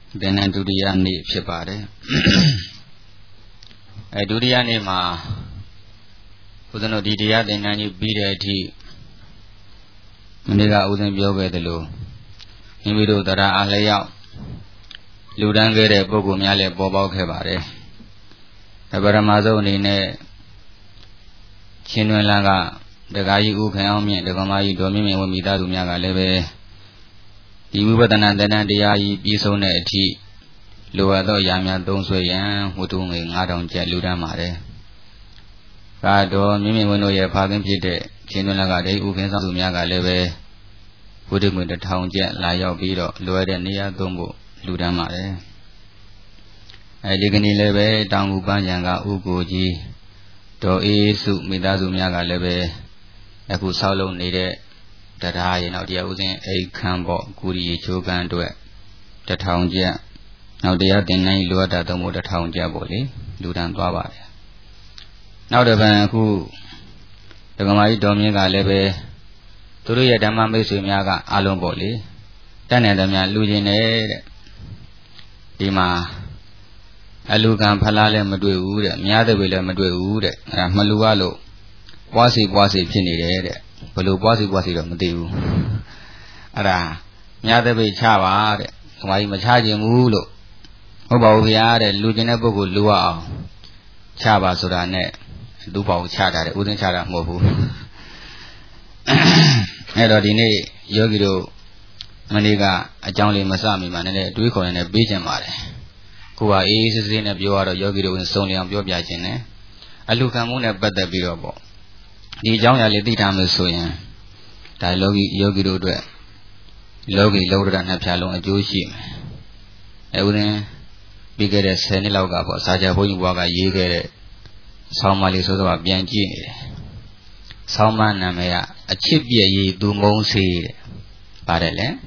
Then do the ani shipare. I do the anima. Udano didia, then any beat at tea. Nega wouldn't be over the low. In widow that I lay out. Ludangere Bogumiale Bobo Kebare. A Baramazo in a Chinuelaga, the guy who can me, the Gomai Domini will be that Umiaga Leve. The Ubertana then the Ai Bisone tea. Lower the Yamia don't sway yan, who do me, I don't get Ludamare. Gado, Mimi will know your pardon Pite, Chinuelaga, they who can Umiaga Leve. Would it with the town jet lie out beetle, lower than near Dombo, Ludamare. I dig in leve, down Ubanyanga, Ugoji, do e suit Midazumiaga leve, a good solo needed that I and out the using a cambo, goody chogan do it. The town jet. Now they are the nine lower that the motor town jaboli, Ludan Baba. Now the van who the Gamai Dominga leve. Turu Dama Misumiaga Alomboli, then Adamia Lugine Dima Alugan Palale Madu, Miada Villa Madu, Malualo, Wasi Chini, Pulu Wasi Madu Ara Miada Chava, why Machaji Mulo, Oba Lugina Bogu Lua Chava Sudane, Dupa Chada, Uden Chada Mobu. Edodine Yogiro Maniga, a Johnny Masami man, and do call in a beach mare. Kua is in a bureau Yogiro and Sony on Biobjacine. I look a moon at better bureau. The John Lady Tamasoyan. Dialogi Yogiro Dwe. Logi loaded and have shallow a Jewish ship. I wouldn't be get a Seniloga for Saja Hoywaga Yigere. Somali sort of Bianchini. Salman Namea, a chip ye do moan seed. Parele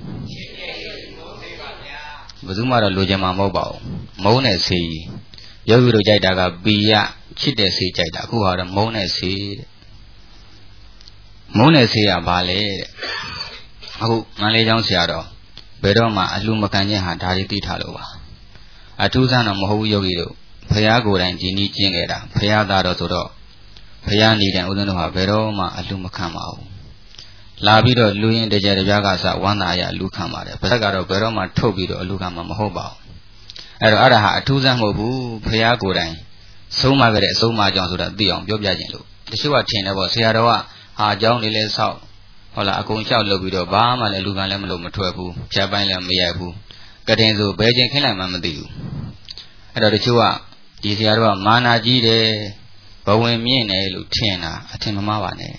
Bazumara Lujama mobile, Mona sea. Yogu Jadaga Bia, Chite sea Jada, who are a Mona seed. Mona sea ballet. Oh, Malay John Seattle. Bedoma, Alumakanya had Hariti Talova. A Tuzan of Moho Yogido, Payago and Gini Jingeda, Payada Toro. Payani and Udanoha Veroma Alumakamao. Labido Luin de Jeragasa, one aya Lucamare, Pasagaro Veroma Tobido Lucama Mahoba. Araha, Tuzan Mobu, Payagoran, so Margaret, so much on the Dion, Biobjajin. The Shua chain about Sierra, Ha John Lile South, Hola Aconcha Lobido, Bama, and Lugan Matuabu, Chaban Miabu, Gatenzo, Beijing Hilam Mamadu. At the Chua, Gisiara, Mana Gide. But when me and a Lutina, a Timamawane.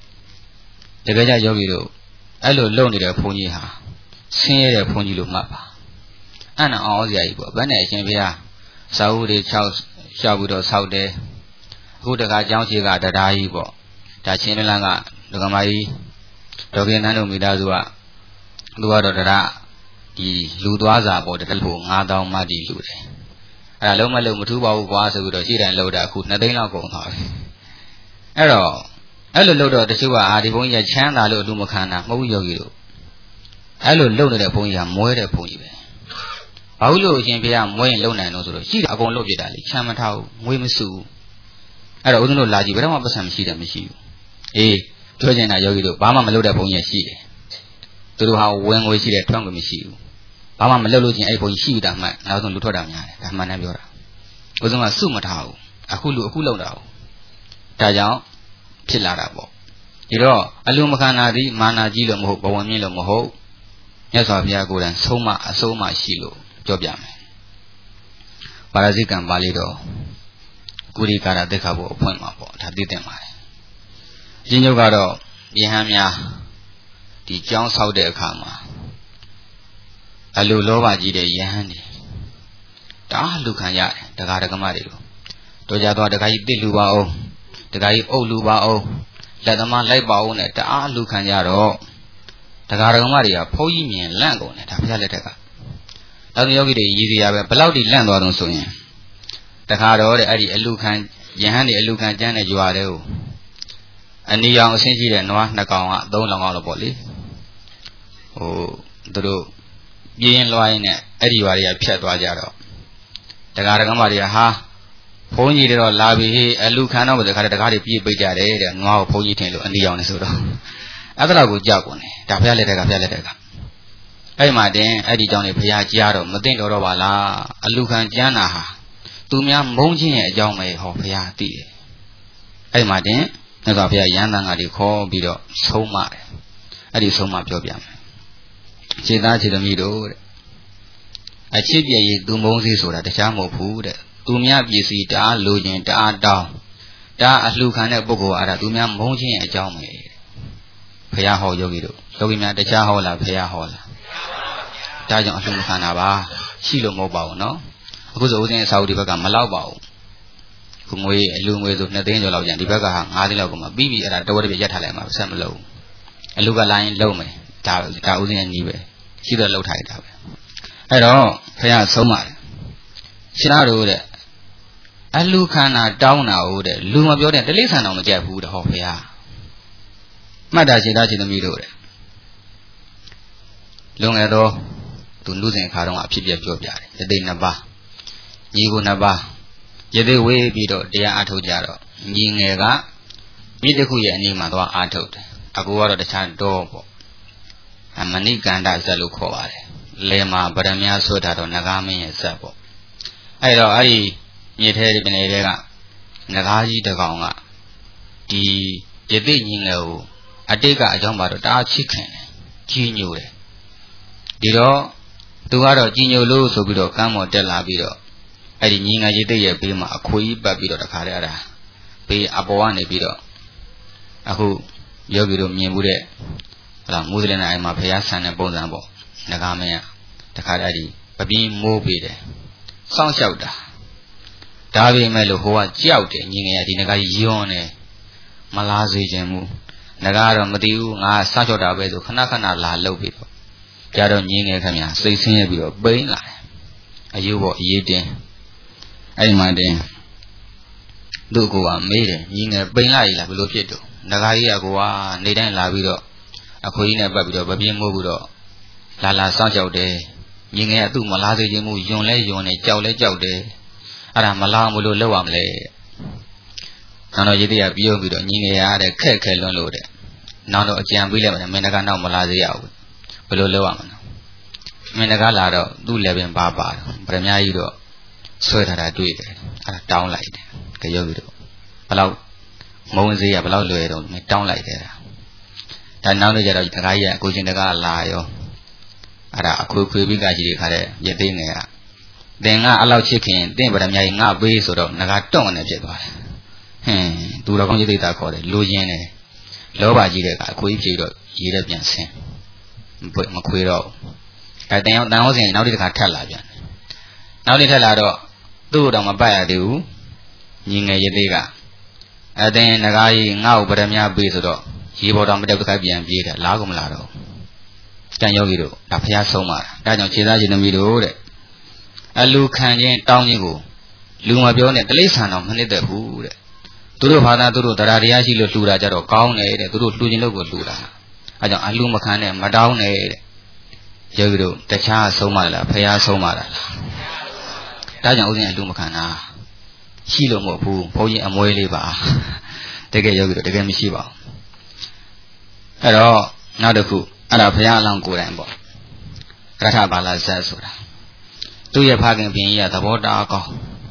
The Gaja Yogiro, I look lonely the Poniha, sing a Ponilu Mapa. And all the Ibo, Banation via Saudi Charles Shabudo Saudi, who the Gajansiga that Ibo, that Chinelanga, the Gamai, Doginano Midazua, Luadora, the Luduaza, or the Telpo, Adao Madi Lude. Aloma Mutuba was with a sheet and loader could nothing go on. Error. Elo loader the Shiva Adibonia Chanda Lumacana, Moyogido. Elo loaded upon ya more upon you. Paulo Jimpia, Moy Lona, no sort of sheet upon Logidali, Chamatau, Wimisu. I don't know Laji, but I'm up some sheet and machine. Eh, Trojana Yogido, Bama loader upon your sheet. To do how when we see a tongue machine. Bama Melody and Apple shoot that man, now don't look at that man. Was on a sumatao, a hulu now. Tajao, Pilarabo. You know, Alumakana, Mana Gilo Moho, Bawamilo Moho. Yes, of Yago and Soma, Asoma Shilo, Jobiam. Parazikan Valido. Goody Gara de Cabo, Point Mapo, that did them. Gino Garo, Yahamia, the John Saude Kama. Alulova Gide Yahani. Da Lucanya, the Garagamario. Tojado the Gai de Lubao, the Gai O Lubao, let the man lay bow at the A Lucanyaro. The Garagamaria, Poyimi and Lango, at Apialetega. Now the Yogi Yizia, Palaudi land on Sonia. The Caro, the Adi Elucan, Yahani Elucan Jana Juareo. And the young Sinji and Noah Nakawa, don't long all the body. Oh, the Yin Loine, အဲ့ဒီဘာတွေကဖြတ်သွားကြတော့တရားဓမ္မတွေကဟာဘုန်းကြီးတွေတော့လာပြီဟေးအလူခံတော့တခါတခါတွေပြေးပိတ်ကြတယ်တဲ့ငါ့ကိုဘုန်းကြီးထင်လို့အနီအောင်နေဆိုတော့အဲ့ဒါကိုကြောက်ကုန်တယ်ဒါဘုရားလက်ထက်ကအဲ့မှာတင်အဲ့ဒီကြောင့်လေဘုရားကြားတော့မသိတော့ပါလားအလူခံကျမ်းတာဟာသူများမုန်းခြင်းရဲ့အကြောင်းပဲဟောဘုရားသိတယ်အဲ့မှာတင်မြတ်စွာဘုရားရဟန်းသံဃာတွေခေါ်ပြီးတော့ဆုံးမတယ်အဲ့ဒီဆုံးမပြောပြမယ်ခြေသားခြေသမီးတို့တဲ့အချစ်ပြည့်ရည်သူမုန်းစေဆိုတာတခြားမဟုတ်ဘူးတဲ့သူများပစ္စည်းတအားလိုခြင်းတအားတောင်းတအားအလှခံတဲ့ပုဂ္ဂိုလ်အားဒါသူများမုန်းခြင်းရဲ့အကြောင်းပဲဘုရားဟောယောဂီတို့ယောဂီများတခြားဟောလားဘုရားဟောလားဒါကြောင့်အလှမခံတာပါရှိလို့မဟုတ်ပါဘူးနော်အခုဆိုဦးဇင်းအစာအုပ်ဒီဘက်ကမလောက်ပါဘူးခုငွေအလူငွေဆို2သိန်းကျော်လောက်ကျန်ဒီဘက်ကဟာ9သိန်းလောက်ကမှပြီးပြီအဲ့ဒါတဝက်တပြရက်ထားလိုက်မှာဆက်မလို့အလူကလိုင်းလုံးမယ်ဒါဦးဇင်းရဲ့ညီပဲရှိတော့လှုပ်ထားရတာပဲအဲ့တော့ဘုရားဆုံးပါတယ်ရှင်သားတို့တဲ့အလူခန္ဓာတောင်းတာဟုတ်တဲ့လူမပြောတဲ့တိလိษံတော်မကြိုက်ဘူးတဲ့ဟောဘုရားမှတ်တာရှင်သားရှင်သမီးတို့တဲ့လွန်ခဲ့တော့သူလူစဉ်ခါတော့အဖြစ်ပြပြောပြတယ်ယသိ2ပါးညီကို2ပါးယသိဝေးပြီးတော့တရားအားထုတ်ကြတော့ညီငယ်ကမြစ်တစ်ခုရဲ့အနီးမှာသွားအားထုတ်တယ်အကူကတော့တခြားတော့ပေါ့အမဏိကန္တဇက်လို့ခေါ်ပါတယ်လဲမှာဗရမများဆွတာတော့နဂါမင်းရဲ့ဇက်ပေါ့အဲ့တော့အဲ့ဒီမြစ်ထဲပင်တွေကနဂါကြီးတစ်ကောင်ကဒီယသိညီငယ်ကိုအတိတ်ကအကြောင်းပါတော့တအားချစ်ခင်တယ်ကြီးညိုတယ်ဒီတော့သူကတော့ကြီးညိုလို့ဆိုပြီးတော့ကမ်းပေါ်တက်လာပြီးတော့အဲ့ဒီညီငယ်ယသိရဲ့ဘေးမှာအခွေကြီးပတ်ပြီးတော့တခါတည်းအဲ့ဒါဘေးအပေါ်ကနေပြီးတော့အခုယောဂီတို့မြင်မှုတဲ့ဟုတ်လားမူစလင်အိမ်မှာဘုရားဆန်တဲ့ပုံစံပေါ့ငကားမင်းကတခါတည်းဒီပပင်းမိုးပေးတယ်စောင့်ရှောက်တာဒါပေမဲ့လို့ဟိုကကြောက်တယ်ညီငယ်ကဒီငကားကြီးယွန်းနေမလားစေခြင်းမူငကားတော့မသိဘူးငါစောင့်ရှောက်တာပဲဆိုခဏခဏလာလှုပ်ပြီးတော့ကြတော့ညီငယ်ခင်ဗျာစိတ်ဆင်းရဲပြီးတော့ပိန်းလာတယ်အယုဘောအရေးတင်းအဲ့မှတင်သူ့ကိုကမေးတယ်ညီငယ်ပိန်းလာရည်လားဘယ်လိုဖြစ်တော့ငကားကြီးကကိုကနေတိုင်းလာပြီးတော့အခွေကြီးနဲ့ပတ်ပြီးတော့ပပြင်းမိုးပြီးတော့လာစောင့်ကြောက်တယ်ညီငယ်ကသူ့မလားစေခြင်းမူယွန်လဲယွန်နေကြောက်လဲကြောက်တယ်အဲ့ဒါမလားမလို့လောက်ရမလဲနောက်တော့ရည်တရပြောပြီးတော့ညီငယ်ရတဲ့ခက်ခဲလွန်းလို့တဲ့နောက်တော့အကြံပေးလိုက်မယ်မင်းတကားနောက်မလားစေရဘူးဘယ်လိုလောက်ရမလဲမင်းတကားလာတော့သူ့လည်းပင်ပါတော့ဗရမကြီးတော့ဆွဲထားတာတွေ့တယ်အဲ့ဒါတောင်းလိုက်တယ်ကြောက်ပြီးတော့ဘလောက်မုံစေးရဘလောက်လွယ်တော့မင်းတောင်းလိုက်တယ်ဒါနောက်တော့ကျတော့တကားကြီးကကိုချင်းတကားလာရောအဲ့ဒါအခွေခွေပြီးကကြီးတွေခါတဲ့ရသေးငယ်ကသင်ကအလောက်ချစ်ခင်သင်ဗရမကြီးငါပေးဆိုတော့ငါတွန့်နေဖြစ်သွားတယ်ဟင်းသူတော်ကောင်းจิตတာခေါ်တယ်လူရင်းတယ်လောဘကြီးတဲ့ကအခွေးပြေတော့ရေးတဲ့ပြန်ဆင်းမခွေတော့အဲတန်ဟောစဉ်နောက်တစ်ခါထပ်လာပြန်နောက်တစ်ထပ်လာတော့သူ့တော့မပတ်ရသေးဘူးညီငယ်ရသေးကအသင်ငကားကြီးငါ့ကိုဗရမကြီးပေးဆိုတော့ရေပေါ်တော်မတက်တစ်ခါပြန်ပြေးတယ်လားကိုမလားတော့ကျန်ယောဂီတို့ဒါဖျားဆုံးပါဒါကြောင့်ခြေသားခြေသမီးတို့တဲ့အလူခံခြင်းတောင်းခြင်းကိုလူမပြောနဲ့တိလိษံတော်မနှစ်သက်ဘူးတဲ့သူတို့ဘာသာသူတို့တရားတရားရှိလို့လှူတာကြတော့ကောင်းတယ်တဲ့သူတို့လှူခြင်းလို့ကိုလှူတာအဲကြောင့်အလူမခံနဲ့မတောင်းနဲ့တဲ့ယောဂီတို့တခြားဆုံးပါလားဖျားဆုံးပါလားဒါကြောင့်ဥစဉ်အလူမခံတာရှိလို့မဟုတ်ဘူးဘုန်းကြီးအမွေးလေးပါတကယ်ယောဂီတို့တကယ်မရှိပါဘူးအဲ့တော့နောက်တစ်ခုအဲ့ဒါဘုရားအလောင်းကိုယ်တိုင်ပေါ့ရထဘာလာဇတ်ဆိုတာသူ့ရဲ့ဖခင်ဘုရင်ကြီးကသဘောတရားကောင်း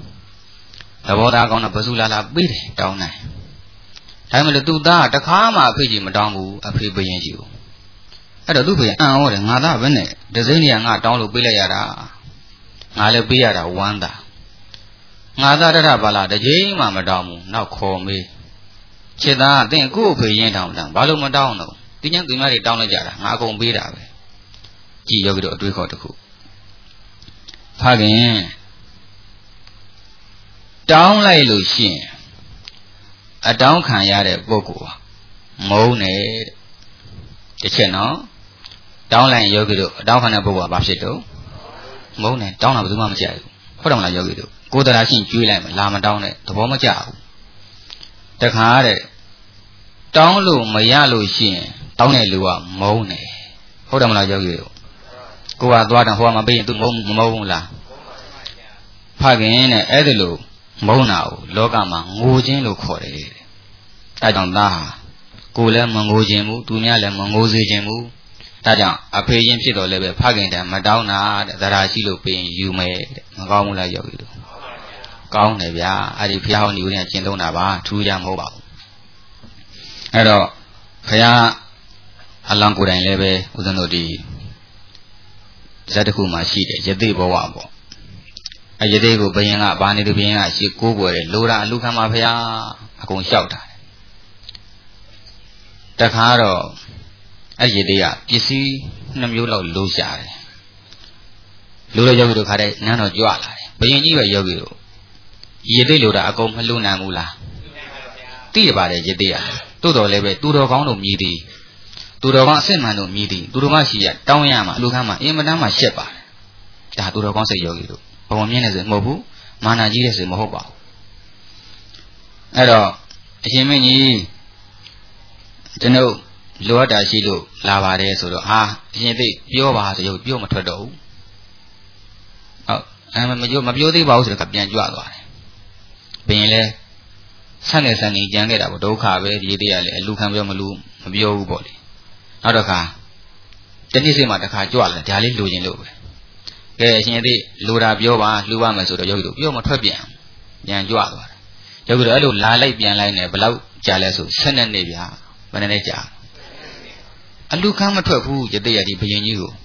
တော့ဘယ်သူလာပေးတယ်တောင်းနိုင်ဒါမှမဟုတ်သူ့သားတခါမှအဖေကြီးမတောင်းဘူးအဖေဘုရင်ကြီးကိုအဲ့တော့သူ့ဘုရင်အံ့ဩတယ်ငါသားဘယ်နဲ့ဒဇိန်းကြီးကငါတောင်းလို့ပေးလိုက်ရတာငါလည်းပေးရတာဝမ်းသာငါသားရထဘာလာတစ်ချိန်မှမတောင်းဘူးနောက်ခေါ်မေးချစ်သားအသင်ကို့အဖေရင်တောင်းတာဘာလို့မတောင်းတော့ဒီညသူများတွေတောင်းလိုက်ကြတာငါအကုန်ပေးတာပဲကြည်ယောဂီတို့အတွေးခေါ်တစ်ခုဖခင်တောင်းလိုက်လို့ရှိရင်အတောင်းခံရတဲ့ပုဂ္ဂိုလ်မုန်းတယ်တစ်ချက်နော်တောင်းလိုက်ယောဂီတို့အတောင်းခံတဲ့ပုဂ္ဂိုလ်ကဘာဖြစ်တော့မုန်းတယ်တောင်းတာဘယ်သူမှမကြိုက်ဘူးဟုတ်တယ်မလားယောဂီတို့ကိုယ်တရားရှိကျွေးလိုက်မယ်လာမတောင်းတဲ့သဘောမကျဘူးတခါတဲ့တောင်းလို့မရလို့ရှိရင်တောင်းတဲ့လူကမုန်းတယ်ဟုတ်တယ်မလားယောဂီတို့ကိုကသွားတယ်ဟိုကမပေးရင်သူမုန်းလားဖခင်နဲ့အဲ့ဒါလို့မုန်းတာကိုလောကမှာငိုခြင်းလို့ခေါ်တယ်တဲ့အဲကြောင့်သားဟာကိုလည်းမငိုခြင်းဘူးသူများလည်းမငိုစေခြင်းဘူးဒါကြောင့်အဖေချင်းဖြစ်တော်လည်းပဲဖခင်တည်းမတောင်းတာတဲ့သရာရှိလို့ပေးရင်ယူမယ်တဲ့မကောင်းဘူးလားယောဂီတို့ကောင်းတယ်ဗျာအဲ့ဒီဘုရားဟောဒီဦးနဲ့ကျင့်သုံးတာပါထူးကြမဟုတ်ပါဘူးအဲ့တော့ဘုရားအလောင်းကိုယ်တိုင်လည်းပဲဦးဇင်းတို့ဒီဇတ်တစ်ခုမှရှိတယ်ယသိဘဝပေါ့အယသိကိုဘယင်ကဘာနေသူဘယင်ကရှိကိုးကွယ်တယ်လိုတာအလူခံပါဘုရားအကုန်လျှောက်တာတခါတော့အဲ့ယသိကပစ္စည်း2မျိုးလောက်လိုရှာတယ်လိုတော့ယောဂီတို့ခါတဲ့နန်းတော်ကြွလာတယ်ဘယင်ကြီးပဲယောဂီတို့ယသိလိုတာအကုန်မလှနိုင်ဘူးလားသိရပါတယ်ယသိကတိုးတော်လည်းပဲသူတော်ကောင်းတို့မြည်သည်သူတော်ကောင်းအစစ်မှန်တို့မြည်သည်သူတော်မရှိရတောင်းရမှာအလူခံမှာအင်မတန်မှရှက်ပါတယ်ဒါသူတော်ကောင်းစိတ်ယောဂီတို့ဘဝမြင့်နေစေမဟုတ်ဘူးမာနကြီးတဲ့စေမဟုတ်ပါဘူးအဲ့တော့အရှင်မင်းကြီးကျွန်ုပ်လိုအပ်တာရှိလို့လာပါတယ်ဆိုတော့ဟာအရှင်သိပြောပါဆိုရုပ်ပြောမထွက်တော့ဘူးဟုတ်မပြောသေးပါဘူးဆိုတော့ပြန်ကြွသွားတယ်ဘင်းလဲဆန့်နေကြံခဲ့တာပေါ့ဒုက္ခပဲဒီတည်းရလေအလူခံပြောမပြောဘူးပေါ့လေနောက်တစ်ခါတနည်းစိတ်မှာတစ်ခါကြွလာတယ်ဒါလေးလိုချင်လို့ပဲကဲအရှင်သိလိုတာပြောပါလှူပါမယ်ဆိုတော့ယောဂီတို့ပြောမထွက်ပြန်ကြွသွားတယ်ယောဂီတို့အဲ့လိုလာလိုက်ပြန်လိုက်နေဘယ်လောက်ကြာလဲဆို12နှစ်ဗျာဘယ်နဲ့ကြာအလူခံမထွက်ဘူးယသိရဒီဘယင်ကြီးကို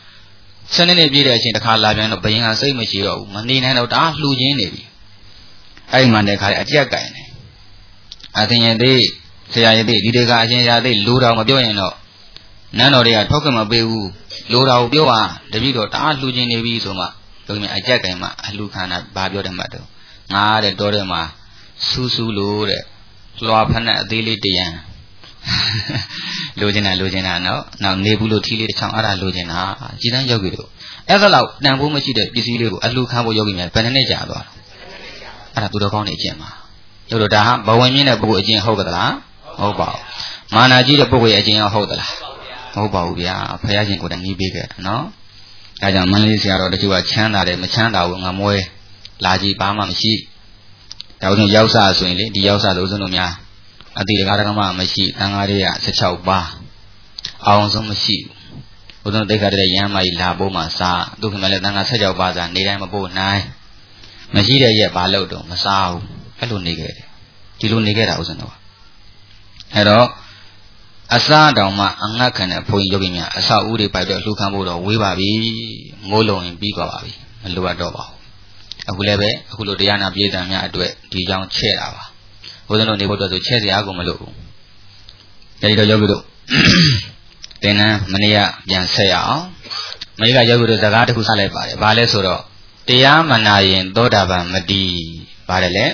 12နှစ်ပြည့်တဲ့အချိန်တစ်ခါလာပြန်တော့ဘယင်ကစိတ်မရှိတော့ဘူးမနေနိုင်တော့ဒါလှူခြင်းနေပြီအဲ့မှတဲ့ခါအကြက်ကင်တယ်အသင်ရသိဆရာရသိဒီတကအရှင်ရာသိလိုတော်မပြောရင်တော့နန်းတော်တွေကထောက်ကမပေးဘူးလိုတော်ကိုပြောပါတပည့်တော်တအားလှူခြင်းနေပြီဆိုမှဘုရားအကြက်ကင်မှအလှခန္ဓာဘာပြောတယ်မှတ်တော့ငါတဲ့တော်တယ်မှာစူးစူးလို့တဲ့လွှာဖက်နဲ့အသေးလေးတရံလိုချင်တာနော်နောက်နေဘူးလို့ထီးလေးတစ်ချောင်းအဲ့ဒါလိုချင်တာကြည်တန်းယောဂီတို့အဲ့ဒါလောက်တန်ဖိုးမရှိတဲ့ပစ္စည်းလေးကိုအလှခံဖို့ယောဂီများဘယ်နဲ့ကြာသွားအဲ့ဒါသူတော်ကောင်းနေအကျင့်ပါယောတို့ဒါဟာဘဝင်မြင့်တဲ့ပုဂ္ဂိုလ်အကျင့်ဟုတ်ကလားမဟုတ်ပါဘူးမာနာကြီးတဲ့ပုဂ္ဂိုလ်ရဲ့အကျင့်ရောဟုတ်သလားမဟုတ်ပါဘူးဗျာဘုရားရှင်ကိုယ်တိုင်နှီးပေးခဲ့နော်ဒါကြောင့်မန္တလေးဆရာတော်တချို့ကချမ်းသာတယ်မချမ်းသာဘူးငမွဲလာကြည့်ဘာမှမရှိဒါဥစဉ်ရောက်စားဆိုရင်လေဒီရောက်စားလို့ဥစဉ်တို့များအတိတကားတကမှမရှိတန်ဃာတွေက16ပါးအောင်ဆုံးမရှိဘူးဥစဉ်တိတ်ခါတဲ့ရမ်းမကြီးလာပို့မှစားသူခင်မလည်းတန်ဃာ16ပါးစားနေတိုင်းမပို့နိုင်မရှိတဲ့ရက်ဘာလို့တော့မစားဘူးအဲ့လိုနေခဲ့တယ်ဒီလိုနေခဲ့တာဥစဉ်တော့အဲ့တော့အစားတောင်မှအငတ်ခံတဲ့ဘုန်းကြီးယောဂီများအဆောက်အဦတွေပိုက်တော့လှူခံဖို့တော့ဝေးပါပြီမိုးလုံးရင်ပြီးသွားပါပြီမလိုအပ်တော့ပါဘူးအခုလည်းပဲအခုလိုတရားနာပြည်တံများအတွက်ဒီကြောင့်ချဲ့တာပါဘုရားတို့နေဖို့အတွက်ဆိုချဲ့စရာကိုမလိုဘူးအဲဒီတော့ယောဂီတို့သင်္นานမနေ့ကပြန်ဆက်ရအောင်မနေ့ကယောဂီတို့စကားတစ်ခုဆက်လိုက်ပါတယ်ဘာလဲဆိုတော့တရားမနာရင်သောတာပန်မတည်ပါတယ်လေ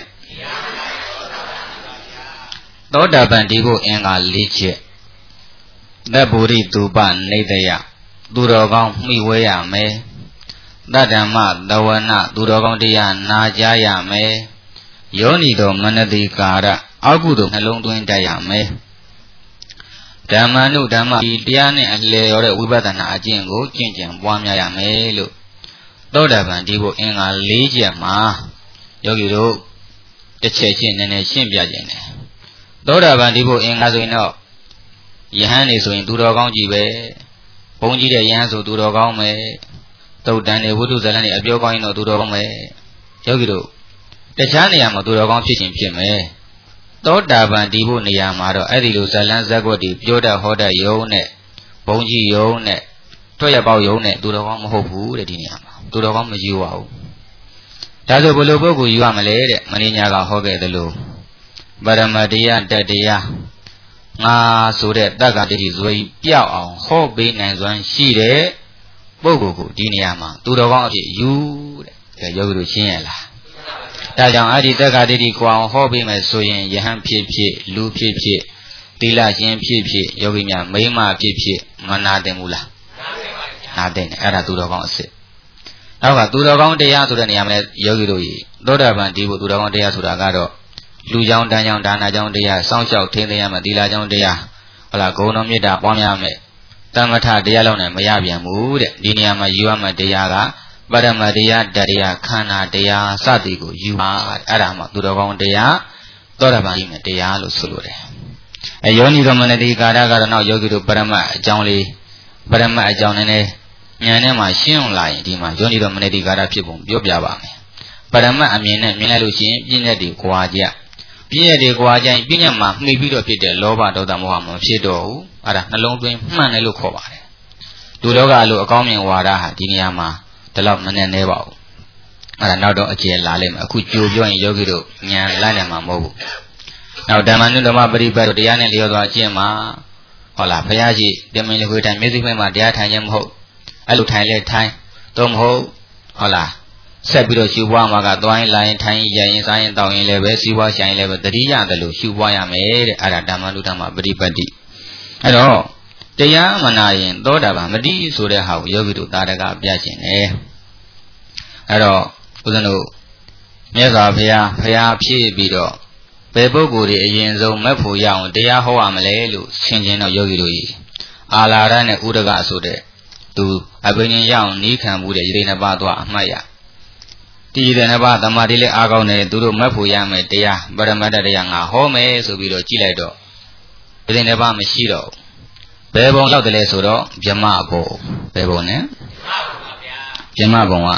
သောတာပန်တည်ဖို့အင်္ဂါ၄ချက်သဗ္ဗုရိတုပနေတယသူတော်ကောင်းမှီဝဲရမယ်တတ္တမသဝနသူတော်ကောင်းတရားနာကြားရမယ်ယောနီတော်မနတိကာရအောက်ကုသိုလ်နှလုံးသွင်းတတ်ရမယ်ဓမ္မနုဓမ္မဒီတရားနဲ့အလယ်ရောတဲ့ဝိပဿနာအကျင့်ကိုကျင့်ကြံပွားများရမယ်လို့သောတာပန်ဒီဖို့အင်္ဂါ၄ချက်မှာယောဂီတို့တစ်ချက်ချင်းနည်းနည်းရှင်းပြခြင်းတယ်သောတာပန်ဒီဖို့အင်္ဂါဆိုရင်တော့ယဟန်နေဆိုရင်သူတော်ကောင်းကြီးပဲဘုံကြီးတဲ့ယဟန်ဆိုသူတော်ကောင်းပဲသုတ်တန်နေဝိတုဇလန်နေအပြောကောင်းရင်တော့သူတော်ကောင်းပဲယောဂီတို့တခြားနေရာမှာသူတော်ကောင်းဖြစ်ခြင်းဖြစ်မယ်သောတာပန်ဒီဖို့နေရာမှာတော့အဲ့ဒီလိုဇလန်ဇက်ကွက်ဒီပြောတတ်ဟောတတ်ယုံနဲ့ဘုံကြီးယုံနဲ့တွေ့ရပေါယုံနဲ့သူတော်ကောင်းမဟုတ်ဘူးတဲ့ဒီနေရာမှာသူတော်ကောင်းမယူပါဘူးဒါဆိုဘယ်လိုပုဂ္ဂိုလ်ယူရမလဲတဲ့မင်းညာကဟောခဲ့သလိုပရမတရားတတရားငါဆိုတဲ့တက္ကတိဇွေပြောက်အောင်ဟောပေးနိုင်စွမ်းရှိတဲ့ပုဂ္ဂိုလ်ကိုဒီနေရာမှာသူတော်ကောင်းအဖြစ်ယူတဲ့ယောဂီတို့ရှင်းရလားဒါကြောင့်အဲ့ဒီတက္ကတိကိုအောင်ဟောပေးမယ်ဆိုရင်ယဟန်ဖြစ်ဖြစ်လူဖြစ်ဖြစ်သီလရှင်ဖြစ်ဖြစ်ယောဂီများမိမဖြစ်ဖြစ်မနာတင်ဘူးလားနာတင်တယ်အဲ့ဒါသူတော်ကောင်းအစ်စ်နောက်ကသူတော်ကောင်းတရားဆိုတဲ့နေရာမှာယောဂီတို့သောတာပန်ဒီဖို့သူတော်ကောင်းတရားဆိုတာကတော့လူကြောင့်တန်းကြောင့်ဒါနာကြောင့်တရားစောင့်ရှောက်ထိန်းသိမ်းရမယ်သီလကြောင့်တရားဟုတ်လားဂုဏ်တော်မေတ္တာပွားများမယ်သမထတရားလုံးနဲ့မရပြန်ဘူးတဲ့ဒီနေရာမှာယူရမယ့်တရားကပရမတရားတရားခန္ဓာတရားစသည်ကိုယူပါအဲ့ဒါမှသူတော်ကောင်းတရားသောတာပန်ကြီးတရားလို့ဆိုလိုတယ်ယောနိသောမနတိကာရကတော့နောက်ယောဂီတို့ပရမတ်အကြောင်းလေးပရမတ်အကြောင်းနဲ့ဉာဏ်နဲ့မှရှင်းလာရင်ဒီမှာယောနိသောမနတိကာရဖြစ်ပုံပြောပြပါမယ်ပရမတ်အမြင်နဲ့မြင်လိုက်လို့ရှိရင်ပြည့်ညက်တွေကြွားကြပြည့်ညက်တွေကြွားကြရင်ပြည့်ညက်မှာမှီပြီးတော့ဖြစ်တဲ့လောဘဒေါသမောဟမဖြစ်တော့ဘူးအဲ့ဒါနှလုံးသွင်းမှန်တယ်လို့ခေါ်ပါတယ်ဒုလောကလို့အကောင်းမြင်ဝါဒဟာဒီနေရာမှာဒီလောက်မနဲ့နေပါဘူးအဲ့ဒါနောက်တော့အကျယ်လာလိမ့်မယ်အခုကြိုပြောရင်ယောဂီတို့ဉာဏ်လိုက်နိုင်မှာမဟုတ်ဘူးနောက်ဓမ္မနုဓမ္မပရိပတ်တို့တရားနဲ့လျော်သွားအကျင့်မှာဟုတ်လားဘုရားကြီးတမင်ခွေတိုင်းမျက်စိမှမှာတရားထိုင်ခြင်းမဟုတ်အဲ့လိုထိုင်လဲထိုင်တော့မဟုတ်ဟုတ်လားဆက်ပြီးတော့ရှုပွားမှာကသွားရင်လာရင်ထိုင်ရင်ရရင်စားရင်တောင်းရင်လည်းပဲစီးပွားဆိုင်ရင်လည်းပဲတတိယတယ်လို့ရှုပွားရမယ်တဲ့အဲ့ဒါဓမ္မနုဓမ္မပရိပတ်တိအဲ့တော့တရားမနာရင်သောတာပန်မတိဆိုတဲ့ဟာကိုယောဂီတို့သာဓကပြရှင်တယ်အဲ့တော့ဦးဇင်းတို့မြတ်စွာဘုရားဖြည့်ပြီးတော့ဘယ်ပုဂ္ဂိုလ်တွေအရင်ဆုံးမက်ဖို့ရအောင်တရားဟောရမလဲလို့ဆင်ခြင်တော့ယောဂီတို့ကြီးအာလာရနဲ့ဥဒကဆိုတဲ့သူအဘိညာဉ်ရအောင်နီးခံမှုတဲ့ယတိနှစ်ပါးသွားအမှတ်ရဒီယတိနှစ်ပါးသမာဓိလည်းအားကောင်းတယ်သူတို့မက်ဖို့ရမယ်တရားပရမတ္တတရားငါဟောမယ်ဆိုပြီးတော့ကြည့်လိုက်တော့ယတိနှစ်ပါးမရှိတော့ဘယ်ဘုံရောက်တယ်လဲဆိုတော့ဗြဟ္မဘုံဘယ်ဘုံလဲဗြဟ္မဘုံက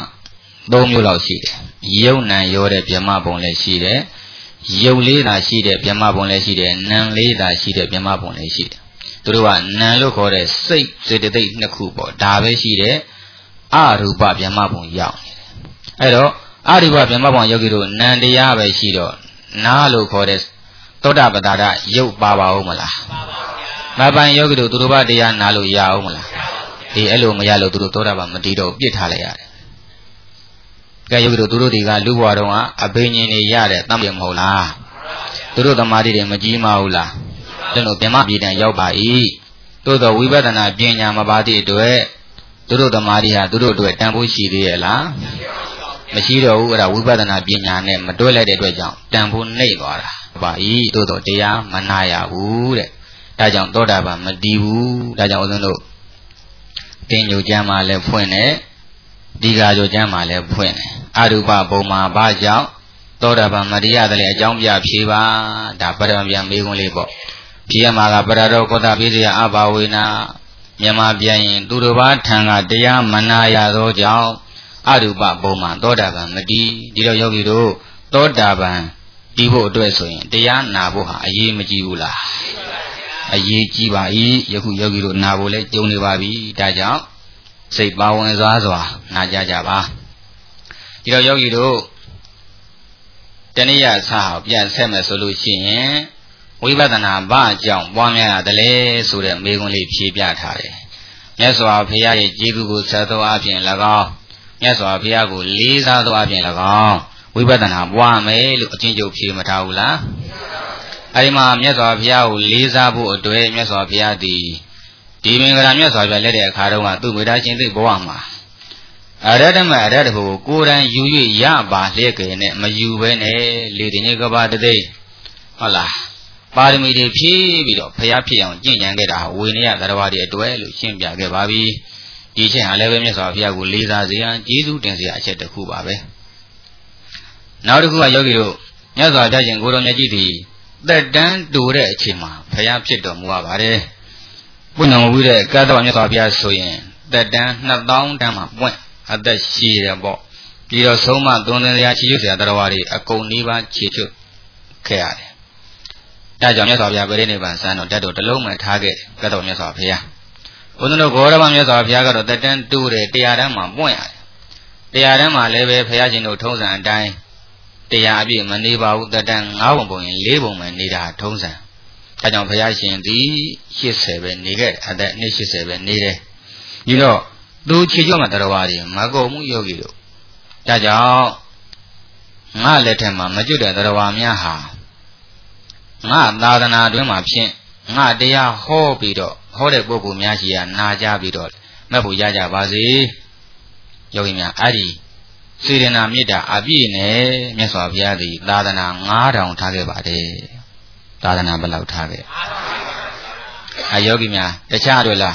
3မျိုးလောက်ရှိတယ်ယုံနံရောတဲ့ဗြဟ္မဘုံလည်းရှိတယ်ရုပ်လေးသာရှိတဲ့ဗြဟ္မဘုံလည်းရှိတယ်နံလေးသာရှိတဲ့ဗြဟ္မဘုံလည်းရှိတယ်သူတို့ကနံလို့ခေါ်တဲ့စိတ်စေတသိက်နှစ်ခုပေါ့ဒါပဲရှိတယ်အရူပဗြဟ္မဘုံရောက်နေတယ်အဲ့တော့အရူပဗြဟ္မဘုံယောဂီတို့နံတရားပဲရှိတော့နာလို့ခေါ်တဲ့သောတာပတ္တရုပ်ပါဦးမလားမပိုင်ယောဂီတို့သူတို့ဘာတရားနာလို့ရအောင်မလားဒီအဲ့လိုမရလို့သူတို့သောတာပန်မတည်တော့ပြစ်ထားလိုက်ရတယ်ကဲယောဂီတို့သူတို့တွေကလူဘဝတုန်းကအဘိညာဉ်တွေရတဲ့တမ်းပြမဟုတ်လားသူတို့သမာဓိတွေမကြီးမဟုတ်လားတို့တို့ဗြဟ္မပြည်တန်ရောက်ပါ၏သို့တော်ဝိပဿနာပညာမပါသည့်အတွက်သူတို့သမာဓိဟာသူတို့အတွက်တန်ဖိုးရှိသေးရဲ့လားမရှိတော့ဘူးအဲ့ဒါဝိပဿနာပညာနဲ့မတွဲလိုက်တဲ့အတွက်ကြောင့်တန်ဖိုးနှိမ့်သွားတာပါ၏သို့တော်တရားမနာရဘူးတဲ့ဒါကြောင့်သောတာပန်မတည်ဘူးဒါကြောင့်ဦးဇင်းတို့တင်ညိုကျမ်းမှာလည်းဖွင့်တယ်ဒီဃာကြိုကျမ်းမှာလည်းဖွင့်တယ်အရူပဘုံမှာဘာကြောင့်သောတာပန်မတရားတယ်အကြောင်းပြဖြေပါဒါပရမပြန်မေးခွန်းလေးပေါ့ဖြေရမှာကပရတော်ကောတာပိစယအဘာဝေနာမြန်မာပြန်ရင်သူတို့ဘာထံကတရားမနာရသောကြောင့်အရူပဘုံမှာသောတာပန်မတည်ဒီတော့ယောဂီတို့သောတာပန်တည်ဖို့အတွက်ဆိုရင်တရားနာဖို့ဟာအရေးမကြီးဘူးလားအရေးကြီးပါ၏ယခုယောဂီတို့နာဖို့လဲကြုံနေပါပြီဒါကြောင့်စိတ်ပါဝင်စွာနာကြပါဒီတော့ယောဂီတို့တဏှိယဆာပြန်ဆက်မယ်ဆိုလို့ရှိရင်ဝိပဿနာဘာကြောင့်ပွားများရတယ်လဲဆိုတဲ့မေးခွန်းလေးဖြေပြထားတယ်မြတ်စွာဘုရားရဲ့ကျေးဇူးကိုဆက်သောအပြင်၎င်းမြတ်စွာဘုရားကိုလေးစားသောအပြင်၎င်းဝိပဿနာပွားမယ်လို့အချင်းချုပ်ဖြေမထားဘူးလားအဲဒီမှာမြတ်စွာဘုရားကိုလေးစားဖို့အတွက်မြတ်စွာဘုရားသည်ဒီမင်္ဂလာမြတ်စွာဘုရားလက်တဲ့အခါတုန်းကသူ့မေတ္တာရှင်သိဘဝမှာအရတ္တမအရတ္တဘုကိုယ်တိုင်ယူ၍ရပါလျက်ကေနဲ့မယူဘဲနဲ့လေတညကဘာတသိဟုတ်လားပါရမီတွေဖြည့်ပြီးတော့ဘုရားဖြစ်အောင်ကျင့်ကြံခဲ့တာဝေနည်းသရဝါတွေအတွက်လို့ရှင်းပြခဲ့ပါပြီဒီချက်ဟာလည်းပဲမြတ်စွာဘုရားကိုလေးစားစေရန်ကျေးဇူးတင်စရာအချက်တစ်ခုပါပဲနောက်တစ်ခုကယောဂီတို့မြတ်စွာဘုရားရှင်ကိုယ်တော်မြတ်ကြီးသည်သက်တမ်းတူတဲ့အချိန်မှာဘုရားဖြစ်တော်မူရပါတယ်ပွင့်တော်မူပြီးတဲ့ကတ္တဝမြတ်စွာဘုရားဆိုရင်သက်တမ်း2000တန်းမှာပွင့်အသက်ရှိတယ်ပေါ့ပြီးတော့ဆုံးမသွန်သင်စရာချီးကျူးစရာတရားဝါတွေအကုန်နှီးပါချီးကျူးခဲ့ရတယ်ဒါကြောင့်မြတ်စွာဘုရားပြိဋိနိဗ္ဗာန်စံတော်တတ်တော်တလုံးမှထားခဲ့ကတ္တဝမြတ်စွာဘုရားဘုန်းတော်ဂေါရမမြတ်စွာဘုရားကတော့သက်တမ်းတူတယ်တရားတန်းမှာပွင့်ရတယ်တရားတန်းမှာလည်းပဲဘုရားရှင်တို့ထုံးစံအတိုင်းတရားအပြည့်မနေပါဘူးသက်တမ်း9ပုံပုံရင်4ပုံပဲနေတာထုံးစံဒါကြောင့်ဘုရားရှင်သည်80ပဲနေခဲ့အသက်80ပဲနေတယ်ပြီးတော့သူခြေကျော်မှာတရားဝါတွေမကုန်မှုယောဂီတို့ဒါကြောင့်ငါလက်ထက်မှာမကျွတ်တဲ့တရားဝါများဟာငါသာသနာတွင်မှာဖြင့်ငါတရားဟောပြီးတော့ဟောတဲ့ပုဂ္ဂိုလ်များရှိရာနာကြပြီးတော့မဲ့ဖို့ရကြပါစေယောဂီများအဲ့ဒီစေရနာမေတ္တာအပြည့်နဲ့မြတ်စွာဘုရားသည်သာသနာ9000ထားခဲ့ပါတယ်သာသနာဘယ်လောက်ထားခဲ့ယောဂီများတခြားတွေလား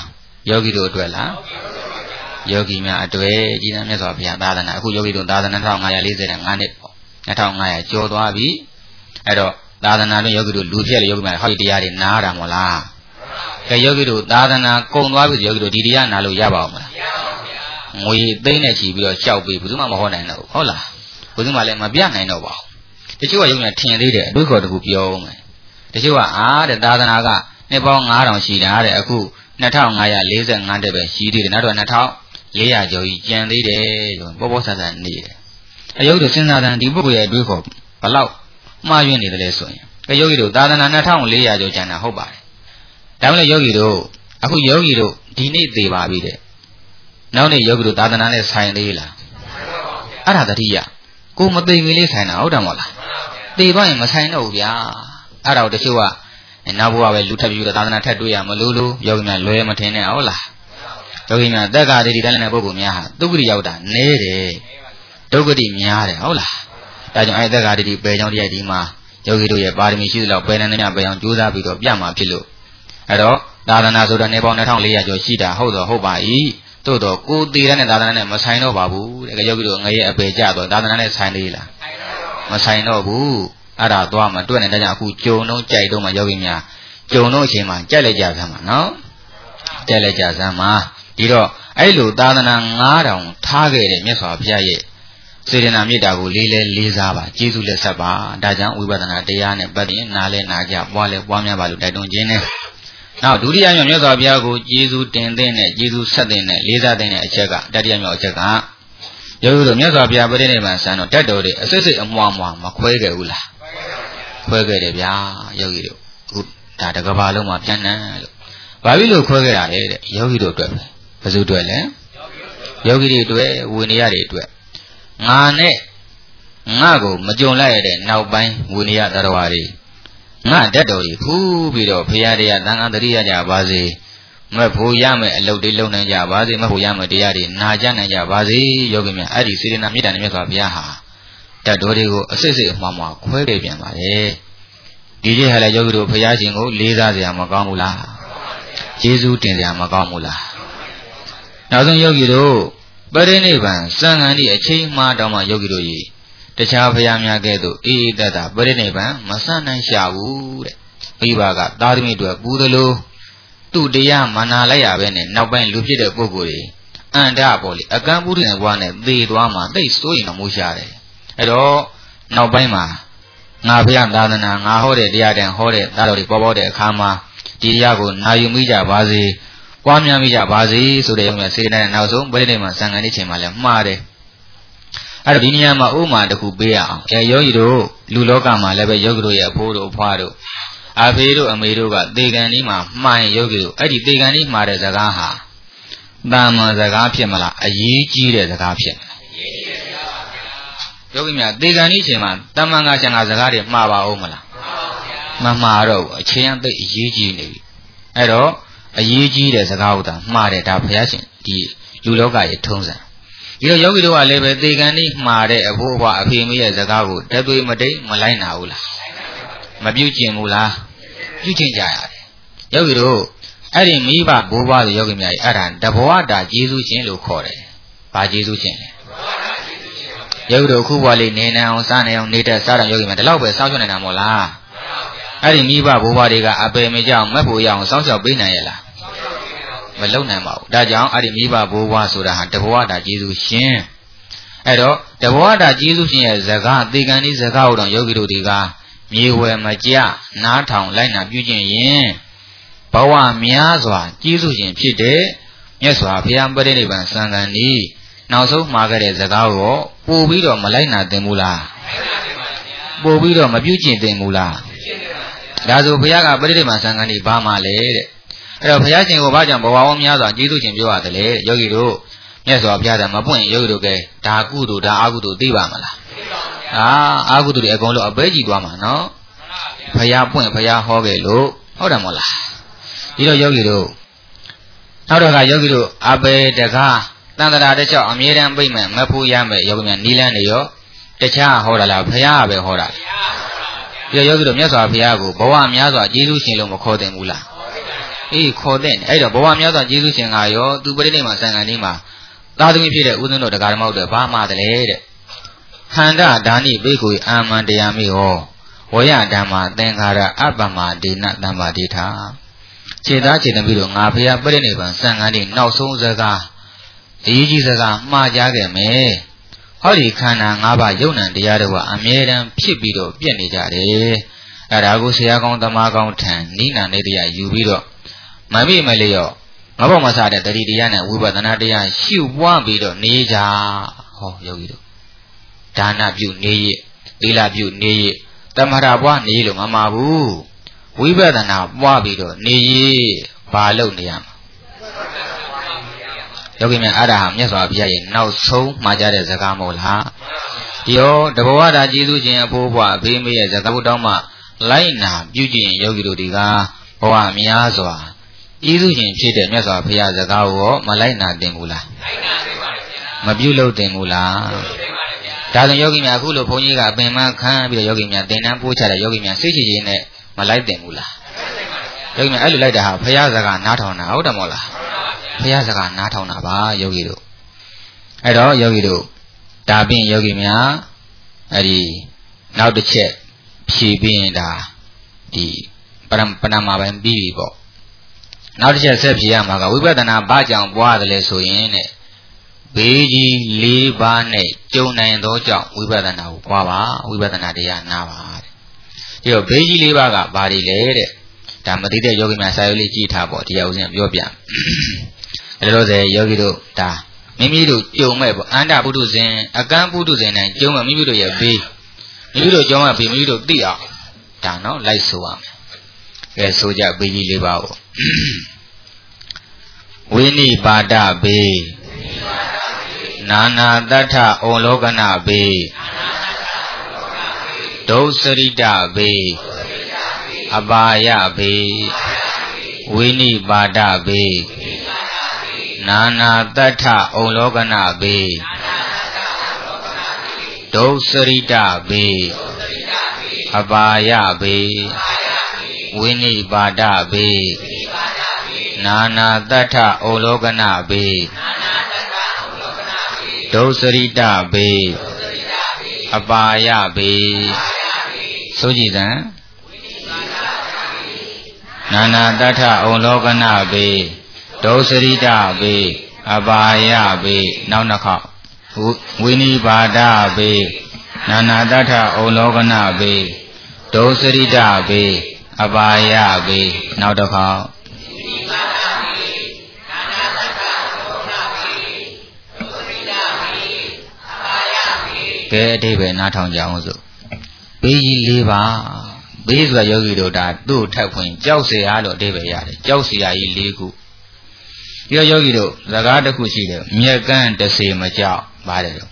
ယောဂီတို့အတွက်လားယောဂီများအတွက်ကြီးနားမြတ်စွာဘုရားသာသနာအခုယောဂီတို့သာသနာ2545နှစ်ပေါ့2500ကျော်သွားပြီအဲ့တော့သာသနာတွင်ယောဂီတို့လူဖြစ်လေယောဂီများဟောဒီတရားတွေနားတာမဟုတ်လားကဲယောဂီတို့သာသနာကုန်သွားပြီယောဂီတို့ဒီတရားနာလို့ရပါအောင်မလားမရပါဘူးဗျာငွေသိန်းနဲ့ချီပြီးတော့ရှောက်ပြီးဘယ်သူမှမဟောနိုင်တော့ဘူးဟုတ်လားဘယ်သူမှလည်းမပြနိုင်တော့ပါဘူးတချို့ကယောဂီများထင်သေးတယ်အတွေးခေါ်တခုပြောအောင်မယ်တချို့ကတဲ့သာသနာကနှစ်ပေါင်း9000ရှိတာတဲ့အခု2545တဲ့ပဲရှိသေးတယ်နောက်တော့2400ကျော်ကြီးကျန်သေးတယ်ပေါ့ပေါ့ဆဆနေတယ်အယုတ်တို့စဉ်းစားတဲ့ဒီပုဂ္ဂိုလ်ရဲ့အတွေးခေါ်ဘလောက်မှားယွင်းနေတယ်လဲဆိုရင်ကယောဂီတို့သာသနာ2400ကျော်ကျန်တာဟုတ်ပါတယ်ဒါမှလည်းယောဂီတို့အခုယောဂီတို့ဒီနေ့သေပါပြီတဲ့နောက်နေ့ယောဂီတို့သာသနာနဲ့ဆိုင်သေးလားအဲ့ဒါတတိယကိုမသိမီလေးဆိုင်တာဟုတ်တယ်မဟုတ်လားသေပါရင်မဆိုင်တော့ဘူးဗျာအဲ့ဒါကိုတချို့ကနောက်ဘဝပဲလူထပ်ပြီးတော့သာသနာထက်တွေ့ရမလို့ယောဂီများလွယ်မထင်နဲ့ဟုတ်လားယောဂီများတက္ကတိတိုင်းတဲ့ပုဂ္ဂိုလ်များဟာဒုက္ခတိရောက်တာနည်းတယ်ဒုက္ခတိများတယ်ဟုတ်လားဒါကြောင့်အဲ့တက္ကတိပေကြောင့်တရားဒီမှာယောဂီတို့ရဲ့ပါရမီရှိသလောက်ပယ်နေနေပယ်အောင်ကြိုးစားပြီးတော့ပြမှာဖြစ်လို့အဲ့တော့သာသနာဆိုတာနေပေါင်း2400ကျော်ရှိတာဟုတ်တော့ဟုတ်ပါ၏သို့တော့ကိုသေးတဲ့သာသနာနဲ့မဆိုင်တော့ပါဘူးတဲ့ယောဂီတို့ငရဲအပေကြတော့သာသနာနဲ့ဆိုင်သေးလားမဆိုင်တော့ဘူးအဲ့ဒါသွားမှတွေ့နေတဲ့ကြောင့်အခုကြုံတော့ကြိုက်တော့မှယောဂီများကြုံတော့အချိန်မှာကြက်လိုက်ကြစမ်းပါနော်ကြက်လိုက်ကြစမ်းပါဒီတော့အဲ့လိုသာသနာ9000ထားခဲ့တဲ့မြတ်စွာဘုရားရဲ့စေတနာမေတ္တာကိုလေးစားပါကျေးဇူးလက်ဆက်ပါဒါကြောင့်ဝိပဿနာတရားနဲ့ပတ်ရင်နားလဲနာကြပွားလဲပွားများပါလို့တိုက်တွန်းခြင်းနဲ့နောက်ဒုတိယမြောက်မြတ်စွာဘုရားကိုကျေးဇူးတင်တဲ့နဲ့ကျေးဇူးဆက်တဲ့နဲ့လေးစားတဲ့အချက်ကတတိယမြောက်အချက်ကယောဂီတို့မြတ်စွာဘုရားပြိဋိနိဗ္ဗာန်ဆံတော့တတ်တော်တွေအစစ်စစ်အမွားမွားမခွဲခဲ့ဘူးလားခွဲခဲ့တယ်ဗျာယောဂီတို့အခုဒါတကဘာလုံးမှာပြန်နှံလို့ဘာဖြစ်လို့ခွဲခဲ့တာလဲတဲ့ယောဂီတို့အတွက်ပဲဘယ်သူအတွက်လဲယောဂီတွေအတွက်ဝိနည်းတွေအတွက်ငါနဲ့ငါကိုမကြုံလိုက်ရတဲ့နောက်ပိုင်းဝိနည်းသတ္တဝါတွေငါတတ်တော်ကြီးဖူးပြီးတော့ဖရာတရားသံဃာတရိယာကြပါစေမဖို့ရမယ်အလုပ်တွေလုပ်နိုင်ကြပါစေမဖို့ရမယ်တရားတွေနာကြနိုင်ကြပါစေယောဂီများအဲ့ဒီစေတနာမေတ္တာနဲ့မြတ်စွာဘုရားဟာတတ်တော်တွေကိုအစစ်စစ်အမှားမှာခွဲခဲ့ပြန်ပါတယ်ဒီကျဟာလည်းယောဂီတို့ဖရာရှင်ကိုလေးစားစရာမကောင်းဘူးလားကျေးဇူးတင်စရာမကောင်းဘူးလားနောက်ဆုံးယောဂီတို့ပရိနိဗ္ဗာန်စံဃန်ဒီအချိန်မှတောင်းမှယောဂီတို့ကြီးတခြားဘုရားများကဲ့သို့အေးတတ်တာပရိနိဗ္ဗာန်မဆန့်နိုင်ရှာဘူးတဲ့မိဘကသာသမီတွေပူသလိုသူ့တရားမနာလိုက်ရပဲနဲ့နောက်ပိုင်းလူဖြစ်တဲ့ပုဂ္ဂိုလ်တွေအန္တပေါ့လေအကံပုရိသေဘွားနဲ့သေသွားမှသိစိုးရင်တော့မိုးရှာတယ်အဲ့တော့နောက်ပိုင်းမှာငါဘုရားသာသနာငါဟောတဲ့တရားတန်ဟောတဲ့သားတော်တွေပေါ်တဲ့အခါမှာဒီတရားကိုနာယူမိကြပါစေပွားများမိကြပါစေဆိုတဲ့မျိုးစေတနာနဲ့နောက်ဆုံးပရိနိဗ္ဗာန်စံဃန်ဒီချိန်မှာလည်းမှားတယ်အဲ့တော့ဒီနေရာမှာဥမာတစ်ခုပေးရအောင်ယောဂီတို့လူလောကမှာလည်းပဲယောဂီတို့ရဲ့အဖိုးတို့အဖွားတို့အဖေတို့အမေတို့ကသေကံဒီမှာမှားရင်ယောဂီတို့အဲ့ဒီသေကံဒီမှာတဲ့စကားဟာတာမန်စကားဖြစ်မလားအရေးကြီးတဲ့စကားဖြစ်မလားအရေးကြီးတဲ့စကားပါဗျာယောဂီများသေကံဒီချိန်မှာတမန်ကရှင်ကစကားတွေမှားပါဦးမလားမမှားတော့ဘူးအချိန်အသိအရေးကြီးနေပြီအဲ့တော့အရေးကြီးတဲ့စကားကိုသာမှားတယ်ဒါဘုရားရှင်ဒီလူလောကရဲ့ထုံးစံဒီတော့ယောဂီတို့ကလည်းပဲသေကံဒီမှားတဲ့အဖိုးအဖွားအဖေမေရဲ့စကားကိုတသွေးမတိတ်မလိုက်နာဘူးလားမပြုတ်ကျင်ဘူးလားပြုတ်ကျင်ကြရတယ်ယောဂီတို့အဲ့ဒီမိဘဘိုးဘွားတွေယောဂီများကြီးအဲ့ဒါတဘောတာကျေးဇူးရှင်လို့ခေါ်တယ်ဘာကျေးဇူးရှင်လဲယောဂီတို့ခုဘွားလေးနေနေအောင်စားနေအောင်နေတဲ့စားတဲ့ယောဂီများဒီလောက်ပဲစောင့်ရှောက်နေတာမဟုတ်လားအဲ့ဒီမိဘဘိုးဘွားတွေကအပေမကြောက်မက်ဖို့ရအောင်စောင့်ရှောက်ပေးနိုင်ရဲ့လားမလုံနိုင်ပါဘူးဒါကြောင့်အဲ့ဒီမိဘဘိုးဘွားဆိုတာဟာတဘောတာကျေးဇူးရှင်အဲ့တော့တဘောတာကျေးဇူးရှင်ရဲ့ဇကာသေကံဒီဇကာကိုတော့ယောဂီတို့တွေကမြေဝယ်မကြနားထောင်လိုက်နာပြုကျင့်ရင်ဘဝများစွာကျေးဇူးရှင်ဖြစ်တဲ့မြတ်စွာဘုရားပရိနိဗ္ဗာန်စံဃန်ဒီနောက်ဆုံးမှာခဲ့တဲ့ဇကာကိုပို့ပြီးတော့မလိုက်နာသင်ဘူးလားပို့ပြီးတော့မပြုကျင့်သင်ဘူးလားဒါဆိုဘုရားကပရိနိဗ္ဗာန်စံဃန်ဒီဘာမှလဲတဲ့အဲ့တော့ဘုရားရှင်ကိုဘာကြောင့်ဘဝဝများစွာကျေးဇူးရှင်ပြောရတယ်လေယောဂီတို့မြတ်စွာဘုရားကမပွင့်ယောဂီတို့ကဒါကုသိုလ်ဒါအကုသိုလ်သိပါမလားအာကုသိုလ်တွေအကုန်လုံးအပဲကြည့်သွားမှာနော်ဘုရားပွင့်ဘုရားဟောခဲ့လို့ဟုတ်တယ်မဟုတ်လားဒီတော့ယောဂီတို့နောက်တော့ကယောဂီတို့အပဲတကားတန်တရာတစ်ချောင်းအမြဲတမ်းပြိမှန်မဖူးရမယ်ယောဂီများနီလန်းနေရောတခြားဟောတာလားဘုရားပဲဟောတာဒီယောဂီတို့မြတ်စွာဘုရားကိုဘဝများစွာကျေးဇူးရှင်လို့မခေါ်သင့်ဘူးလားခေါ်တဲ့အဲ့တော့ဘဝများစွာကျေးဇူးရှင်ကရောသူပရိနိဗ္ဗာန်ဆံဃာလေးမှာသာသမီဖြစ်တဲ့ဥဒ္ဒနောတရားဓမ္မတို့ဘာမှတည်းတဲ့ဟန္တာဒါနိဘေကိုအာမန္တရားမေဟောဝရဓမ္မသင်္ခါရအပ္ပမဒေနတမ္ပါဒိဋ္ဌာခြေသားခြေသမီးတို့ငါဖရာပရိနိဗ္ဗာန်ဆံဃာလေးနောက်ဆုံးစကားအရေးကြီးစကားမှားကြားခဲ့မယ်ဟောဒီခန္ဓာ၅ပါးယုံ nant တရားတို့ကအမြဲတမ်းဖြစ်ပြီးတော့ပြည့်နေကြတယ်အဲ့ဒါကိုဆရာကောင်းသမားကောင်းထံနိနာနေတရားယူပြီးတော့မမိမလျော့ငါဘောမစားတဲ့တတိတရားနဲ့ဝိပဿနာတရားရှုပွားပြီးတော့နေကြဟောယောဂီတို့ဒါနပြုနေရသီလပြုနေရတမထပွားနေလို့မမှားဘူးဝိပဿနာပွားပြီးတော့နေရဘာလုပ်နေရမှာယောဂီများအဲ့ဒါဟာမြတ်စွာဘုရားရဲ့နောက်ဆုံးမှာကြားတဲ့စကားမဟုတ်လားဒီရောတဘဝတာကျေးဇူးရှင်အဖိုးဘွားဘေးမေးရဲ့စကားဘုတောင်းမှလိုက်နာပြုကျင့်ယောဂီတို့ဒီကဘဝများစွာကျေးဇူးရှင်ဖြစ်တဲ့မြတ်စွာဘုရားစကားကိုမလိုက်နာသင့်ဘူးလားလိုက်နာသင့်ပါဗျာမပြုလုပ်သင့်ဘူးလားပြုလုပ်သင့်ပါဗျာဒါဆိုယောဂီများအခုလိုဘုန်းကြီးကပင်မခန်းပြီးတော့ယောဂီများသင်တန်းပို့ချတဲ့ယောဂီများစိတ်ရှိခြင်းနဲ့မလိုက်သင့်ဘူးလားယောဂီများအဲ့လိုလိုက်တာဟာဘုရားစကားနားထောင်တာဟုတ်တယ်မဟုတ်လားဘုရားစကားနားထောင်တာပါယောဂီတို့အဲ့တော့ယောဂီတို့ဒါပြင်ယောဂီများအဲ့ဒီနောက်တစ်ချက်ဖြည့်ပြီးရင်ဒါဒီပဏာမပိုင်းပြီးပြီပေါ့နောက်တစ်ချက်ဆက်ဖြည့်ရမှာကဝိပဿနာဘာကြောင့်ပွားတယ်လဲဆိုရင်တဲ့ဘေးကြီး၄ပါးနဲ့ကြုံနိုင်သောကြောင့်ဝိပဿနာကိုပွားပါဝိပဿနာတရားနာပါတဲ့ဒီတော့ဘေးကြီး၄ပါးကဘာတွေလဲတဲ့ဒါမသိတဲ့ယောဂီများစာရုပ်လေးကြည့်ထားပေါ့ဒီဥစဉ်ပြောပြအဲ့လိုဆိုယောဂီတို့ဒါမိမိတို့ကြုံမဲ့ပေါ့အန္တပုထုဇဉ်အကန့်ပုထုဇဉ်တိုင်းကြုံမဲ့မိမိတို့ရဲ့ဘေးမိမိတို့ကြုံမဲ့ဘေးမိမိတို့သိအောင်ဒါနော်လိုက်ဆိုရမယ်ကဲဆိုကြဘေးကြီး၄ပါးကိုဝိနိပါဒဘေးနာနာတတ္ထဩလောကနာဘေးဒုစရိတဘေးအပါယဘေးဝိနိပါဒဘေးနာနာတတ္ထဩလောကနာဘေးဒုစရိတဘေးအပါယဘေးဝိနိပါဒဘေးနာနာတတ္ထဩလောကနာဘေးဒုစရိတဘေးအပါယဘေးဆိုကြည်စံနာနာတတ္ထဩလောကနာဘေးဒုစရိတဘေးအပါယဘေးနောက်နှစ်ခေါက်ဝိနိပါဒဘေးနာနာတတ္ထဩလောကနာဘေးဒုစရိတဘေးအပါယဘေးနောက်တစ်ခေါက်ကဲအတိပ္ပယ်နားထောင်ကြအောင်စို့ဘေးကြီး၄ပါးဘေးဆိုတာယောဂီတို့ဒါသူ့ထပ်ဖွင့်ကြောက်เสียလို့အတိပ္ပယ်ရတယ်ကြောက်เสียကြီး၄ခုဒီယောဂီတို့စကားတစ်ခုရှိတယ်မြက်ကန်းတစ်စေမကြောက်ပါတယ်တော့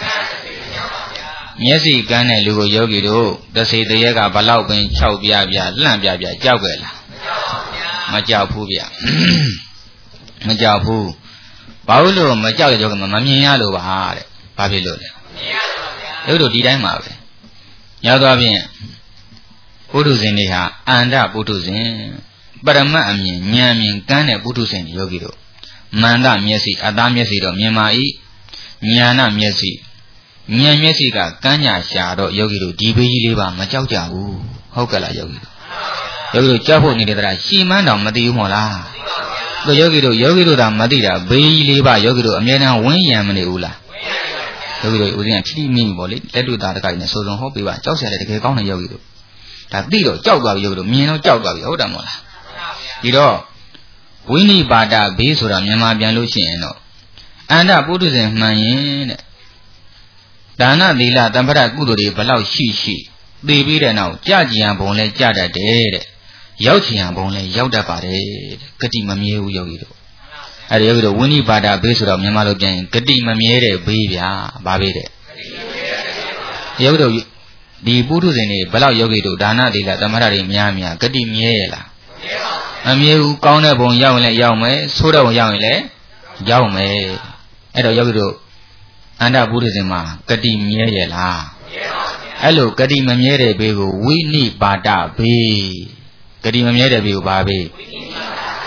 မျက်စိကန်းတဲ့လူကိုယောဂီတို့တစ်စေတရက်ကဘလောက်ပင်6ပြပြလှန့်ပြပြကြောက်ကြလားမကြောက်ဘူးဗျမကြောက်ဘူးဘာလို့မကြောက်ရကြောကမမြင်ရလို့ပါတဲ့ဘာဖြစ်လို့လဲရုပ်တို့ဒီတိုင်းမှာပဲညသွားဖြင့်ပုထုဇဉ်တွေဟာအန္တပုထုဇဉ်ပရမတ်အမြင်ဉာဏ်မြင်ကန်းတဲ့ပုထုဇဉ်ယောဂီတို့မန္တမျက်စိအသားမျက်စိတော့မြင်ပါ၏ဉာဏမျက်စိဉာဏ်မျက်စိကကန်းညာရှာတော့ယောဂီတို့ဒီဘေးကြီးလေးပါမကြောက်ကြဘူးဟုတ်ကဲ့လားယောဂီတို့ကြောက်ဖို့နေတဲ့တရားရှီမန်းတောင်မသိဘူးမို့လားတို့ယောဂီတို့သာမသိတာဘေးကြီးလေးပါယောဂီတို့အမြဲတမ်းဝင်းရံမနေဘူးလားယောဂီတို့ဦးဇင်းကထိမိပေါ့လေလက်တို့သားတကိုင်းနဲ့စိုးစုံဟောပေးပါကြောက်เสียတယ်တကယ်ကောင်းတဲ့ယောဂီတို့ဒါသိတော့ကြောက်သွားပြီယောဂီတို့မြင်တော့ကြောက်သွားပြီဟုတ်တယ်မို့လားဒီတော့ဝိနိပါဒဘေးဆိုတာမြန်မာပြန်လို့ရှိရင်တော့အန္တပုထုဇဉ်မှန်ရင်တဲ့ဒါနသီလတမ္ပရကုသိုလ်တွေဘလောက်ရှိရှိသိပြီးတဲ့နောက်ကြာကြံဘုံလဲကြာတတ်တယ်တဲ့ရောက်ကြံဘုံလဲရောက်တတ်ပါတယ်တဲ့ဂတိမမြဲဘူးယောဂီတို့အဲ့ဒီယောဂီတို့ဝိနိပါဒဘေးဆိုတော့မြန်မာလိုပြန်ရင်ဂတိမမြဲတဲ့ဘေးဗျာဘာဘေးတဲ့ယောဂီတို့ဒီပုထုဇဉ်တွေဘလောက်ယောဂီတို့ဒါနသီလတမ္ပရတွေများဂတိမြဲရလားမမြဲဘူးကောင်းတဲ့ဘုံရောက်ရင်လည်းရောက်မယ်ဆိုးတဲ့ဘုံရောက်ရင်လည်းရောက်မယ်အဲ့တော့ယောဂီတို့အန္တပုထုဇဉ်မှာဂတိမြဲရလားအဲ့လိုဂတိမမြဲတဲ့ဘေးကိုဝိနိပါဒဘေးဂတိမမြဲတဲ့ဘေးကိုဘာဘေး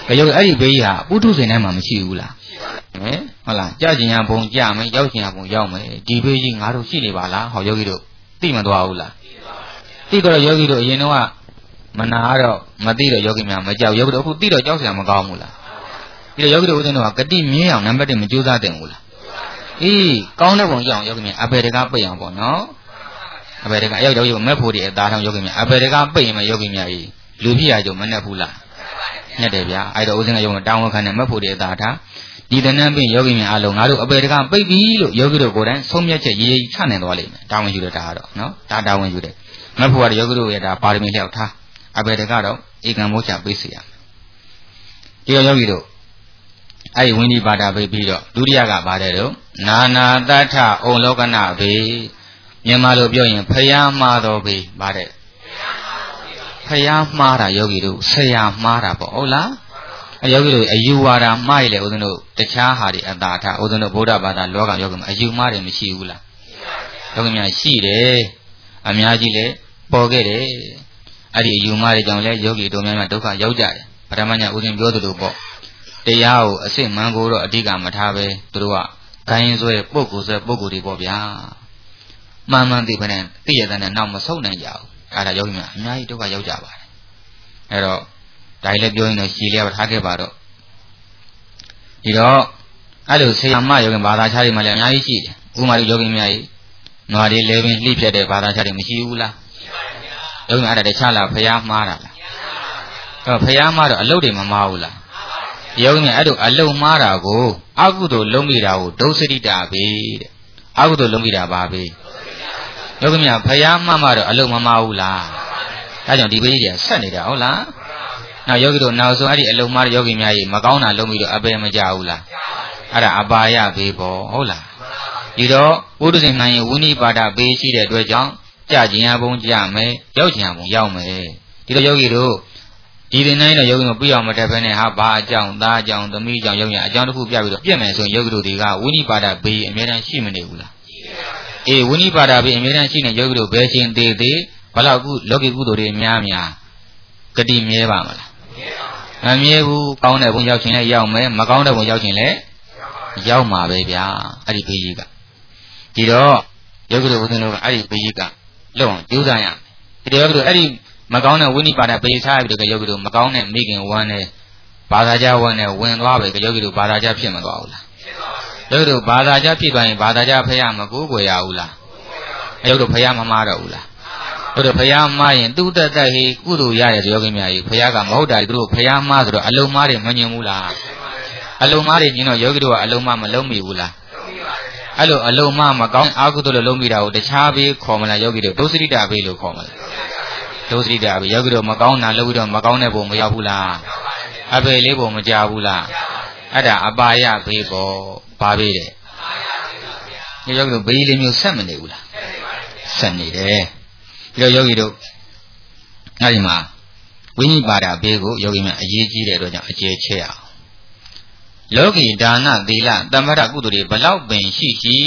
ယောဂီအဲ့ဒီဘေးဟာပုထုဇဉ်တိုင်းမှာမရှိဘူးလားဟုတ်လားကြာကျင်ရဘုံကြာမယ်ရောက်ကျင်ရဘုံရောက်မယ်ဒီဘေးကြီးငါတို့ရှိနေပါလားဟောယောဂီတို့သိမသွားဘူးလားသိတော့ယောဂီတို့အရင်တော့မနာတော့မသိတော့ယောဂီများမကြောက်ယောဂီတို့အခုသိတော့ကြောက်စရာမကောင်းဘူးလားဒီတော့ယောဂီတို့ဦးဇင်းတို့ကဂတိမြင်းအောင်နံပါတ်1မကြိုးစားတင်ဘူးလားအေးကောင်းတဲ့ဘုံရောက်အောင်ယောဂီများအပေတကားပိတ်အောင်ပေါ့နော်အပေတကားရောက်မက်ဖို့ဒီအသားထောင်ယောဂီများအပေတကားပိတ်ရင်မယောဂီများကြီးလူဖြစ်ရကြုံမနဲ့ဘူးလားနဲ့တယ်ဗျာအဲ့တော့ဦးဇင်းကယောဂီတောင်းဝခံနဲ့မက်ဖို့ဒီအသားထားဒီတဏ္ဍပင်ယောဂီများအားလုံးငါတို့အပေတကားပိတ်ပြီလို့ယောဂီတို့ကိုယ်တိုင်ဆုံးဖြတ်ချက်ရေးချနိုင်သွားလိမ့်မယ်တာဝန်ယူတယ်ဒါကတော့နော်ဒါတာဝန်ယူတယ်မက်ဖို့ကယောဂီတို့ရဲ့ဒါပါရမီလျောက်ထားအပေတကားတော့ဧကံမောချပိတ်စေရမယ်ဒီယောဂီတို့အဲ့ဒီဝိနိပါဒပိတ်ပြီးတော့ဒုတိယကပါတယ်တော့နာနာတထဩလောကနာဘေမြန်မာလိုပြောရင်ဖယားမှားတော်ဘေပါတယ်ဖယားမှားတာယောဂီတို့ဆရာမှားတာပေါ့ဟုတ်လားအယောဂီတို့အယူဝါဒမှားရလေဦးဇင်းတို့တခြားဟာတွေအတာထဦးဇင်းတို့ဗုဒ္ဓဘာသာလောကယောဂီမှာအယူမှားတယ်မရှိဘူးလားယောဂီများရှိတယ်အများကြီးလည်းပေါ်ခဲ့တယ်အဲ့ဒီအယူမှားတွေကြောင့်လည်းယောဂီတို့များများဒုက္ခရောက်ကြတယ်ပထမညဦးဇင်းပြောသလိုပေါ့တရားကိုအစစ်မှန်ကိုတော့အဓိကမထားပဲသူတို့ကဂိုင်းဆွဲပုဂ္ဂိုလ်တွေပေါ့ဗျာမှန်မှန်သိပါနဲ့သိရတဲ့နဲ့နောက်မဆုံးနိုင်ကြဘူးအဲ့ဒါယောဂီများအများကြီးဒုက္ခရောက်ကြပါတယ်အဲ့တော့ဒါလည်းပြောရင်တော့ရှည်လျားထားခဲ့ပါတော့ဒီတော့အဲ့လိုဆေယမယောဂီဘာသာခြားတွေမှလည်းအများကြီးရှိတယ်ဥပမာယောဂီများကြီးနွားတွေလဲပင်လှိဖြတ်တဲ့ဘာသာခြားတွေမရှိဘူးလားရှိပါဗျာယောဂီအဲ့ဒါတခြားလားဖျားမှားတာလားအဲ့ဖျားမှားတော့အလုတ်တွေမမှားဘူးလားယောဂီများအဲ့လိုအလုံမှားတာကိုအကုသိုလ်လုံးမိတာကိုဒုစရိတာပဲတဲ့အကုသိုလ်လုံးမိတာပါပဲယောဂီများဖယားမှားတော့အလုံမမှားဘူးလားဒါကြောင့်ဒီဘေးကြီးကဆက်နေတာဟုတ်လားနောက်ယောဂီတို့နောက်ဆုံးအဲ့ဒီအလုံမှားတဲ့ယောဂီများကြီးမကောင်းတာလုံးပြီးတော့အပေမကြဘူးလားအဲ့ဒါအပါယဘေးပေါ့ဟုတ်လားဒီတော့ပုထုဇဉ်မှန်ရင်ဝိနိပါဒဘေးရှိတဲ့အတွက်ကြောင့်ကြာကျင်ရဘုံကြမယ်ရောက်ကျင်ရဘုံရောက်မယ်ဒီတော့ယောဂီတို့ဒီदिनတိုင်းတော့ယောဂီတို့ပြအောင်မတက်ဘဲနဲ့ဟာဘာအကြောင်းသားအကြောင်းသမီးအကြောင်းယောဂီအကြောင်းတစ်ခုပြပြီးတော့ပြည့်မယ်ဆိုရင်ယောဂီတို့တွေကဝိနိပါဒဘေးအမြဲတမ်းရှိမနေဘူးလားအေးဝိနိပါဒဘေးအမြဲတမ်းရှိနေယောဂီတို့ဘယ်ချင်းသေးသေးဘလောက်ကုလောကီကုသိုလ်တွေများများဂတိမြဲပါမလားမမြဲဘူးကောင်းတဲ့ဘုံရောက်ခြင်းလည်းရောက်မယ်မကောင်းတဲ့ဘုံရောက်ခြင်းလည်းရောက်မှာပဲဗျာအဲ့ဒီဘေးကြီးကဒီတော့ယောဂီတို့ဘုရားတို့ကအဲ့ဒီဘေးကြီးကလုံအောင်ကြိုးစားရမယ်ဒီယောဂီတို့အဲ့ဒီမကောင်းတဲ့ဝိနိပါဒပေချာပြီးတော့ယောဂီတို့မကောင်းတဲ့မိခင်ဝမ်းနဲ့ဘာသာကြဝမ်းနဲ့ဝင်သွားပဲယောဂီတို့ဘာသာကြဖြစ်မသွားဘူးလားယောဂီတို့ဘာသာကြဖြစ်သွားရင်ဘာသာကြဖယားမကိုးကွယ်ရဘူးလားယောဂီတို့ဖယားမမှားတော့ဘူးလားယောဂီတို့ဖယားမှားရင်သူ့တက်တက်ဟိကုသိုလ်ရတယ်ဆိုယောဂီများကြီးဖယားကမဟုတ်တာသူတို့ဖယားမှားဆိုတော့အလုံးမားတွေမညင်ဘူးလားအလုံးမားတွေညင်တော့ယောဂီတို့ကအလုံးမားမလုံးမိဘူးလားအဲ့လိုအလုံးမားမကောင်းအာကုသိုလ်လုံးမိတာကိုတခြားဘေးခေါ်မလားယောဂီတို့ဒုစရိတာဘေးလို့ခေါ်မလားဒုစရိတာပဲယောဂီတို့မကောင်းတာလုပ်ပြီးတော့မကောင်းတဲ့ဘုံမရောက်ဘူးလားအပေလေးဘုံမကြဘူးလားအဲ့ဒါအပါယဘေးပေါ့ဘာဘေးတဲ့ယောဂီတို့ဘေးလေးမျိုးဆက်မနေဘူးလားဆက်နေတယ်ပြီးတော့ယောဂီတို့အဲ့ဒီမှာဝိနိပါဒဘေးကိုယောဂီများအရေးကြီးတဲ့အတွက်ကြောင့်အကျေချဲအောင်လောကီဒါနသီလသမထကုသိုလ်တွေဘလောက်ပင်ရှိရှိ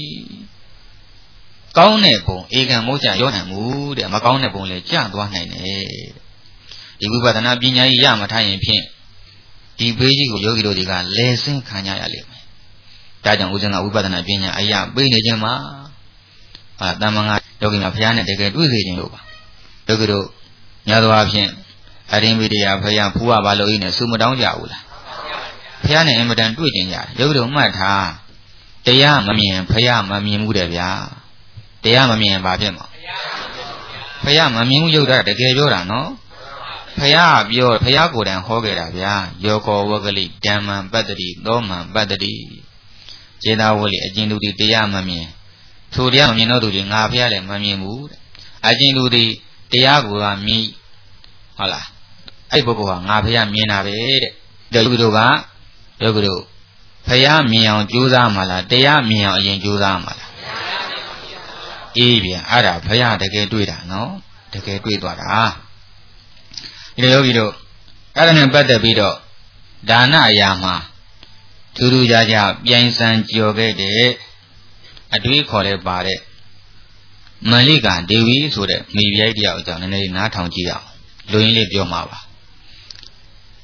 ကောင်းတဲ့ဘုံဧကံမောချရောနိုင်မှုတဲ့မကောင်းတဲ့ဘုံလည်းကျသွားနိုင်တယ်ဒီဝိပဿနာပညာကြီးရမထားရင်ဖြင့်ဒီဘေးကြီးကိုယောဂီတို့တွေကလဲဆင်းခံကြရလိမ့်မယ်ဒါကြောင့်ဦးဇင်းကဝိပဿနာပညာအရာပေးနေခြင်းမှာတမ္မငါယောဂီများဘုရားနဲ့တကယ်တွေ့စေခြင်းလို့ပါယောဂီတို့များသောအားဖြင့်အရင်မိတရားဘုရားဖူးရပါလို့ဤနဲ့စုမတောင်းကြဘူးလားဘုရားနဲ့အင်မတန်တွေ့ကြရတယ်ယောဂီတို့မှတ်ထားတရားမမြင်ဘုရားမမြင်ဘူးတဲ့ဗျာတရားမမြင်ဘာဖြစ်မှာဘုရားမမြင်ဘူးရုပ်တာတကယ်ပြောတာနော်ဘုရားပြောဘုရားကိုယ်တိုင်ဟောခဲ့တာဗျာယောကောဝဂလိဓမ္မံပတ္တိသောမံပတ္တိခြေသာဝလိအကျဉ်သူတွေတရားမမြင်ထိုတရားမမြင်တော့သူတွေငါဘုရားလည်းမမြင်ဘူးတဲ့အကျဉ်သူတွေတရားကိုကမြည်ဟုတ်လားအဲ့ပုဂ္ဂိုလ်ဟာငါဘုရားမြင်တာပဲတဲ့ယောဂီတို့ကယောဂီတို့ဘုရားမြင်အောင်ကြိုးစားမှလားတရားမြင်အောင်အရင်ကြိုးစားမှလားအေးဗျာအဲ့ဒါဘုရားတကယ်တွေ့တာနော်တကယ်တွေ့သွားတာဒီလိုယောဂီတို့အဲ့ဒါနဲ့ပတ်သက်ပြီးတော့ဒါနအရာမှာထူးထူးခြားခြားပြိုင်ဆိုင်ကြော်ခဲ့တဲ့အတွေးခေါ်လဲပါတဲ့မလိကဒေဝီဆိုတဲ့မိဖုရားတရားအကြောင်းနည်းနည်းနားထောင်ကြည့်အောင်လူရင်းလေးပြောမှာပါ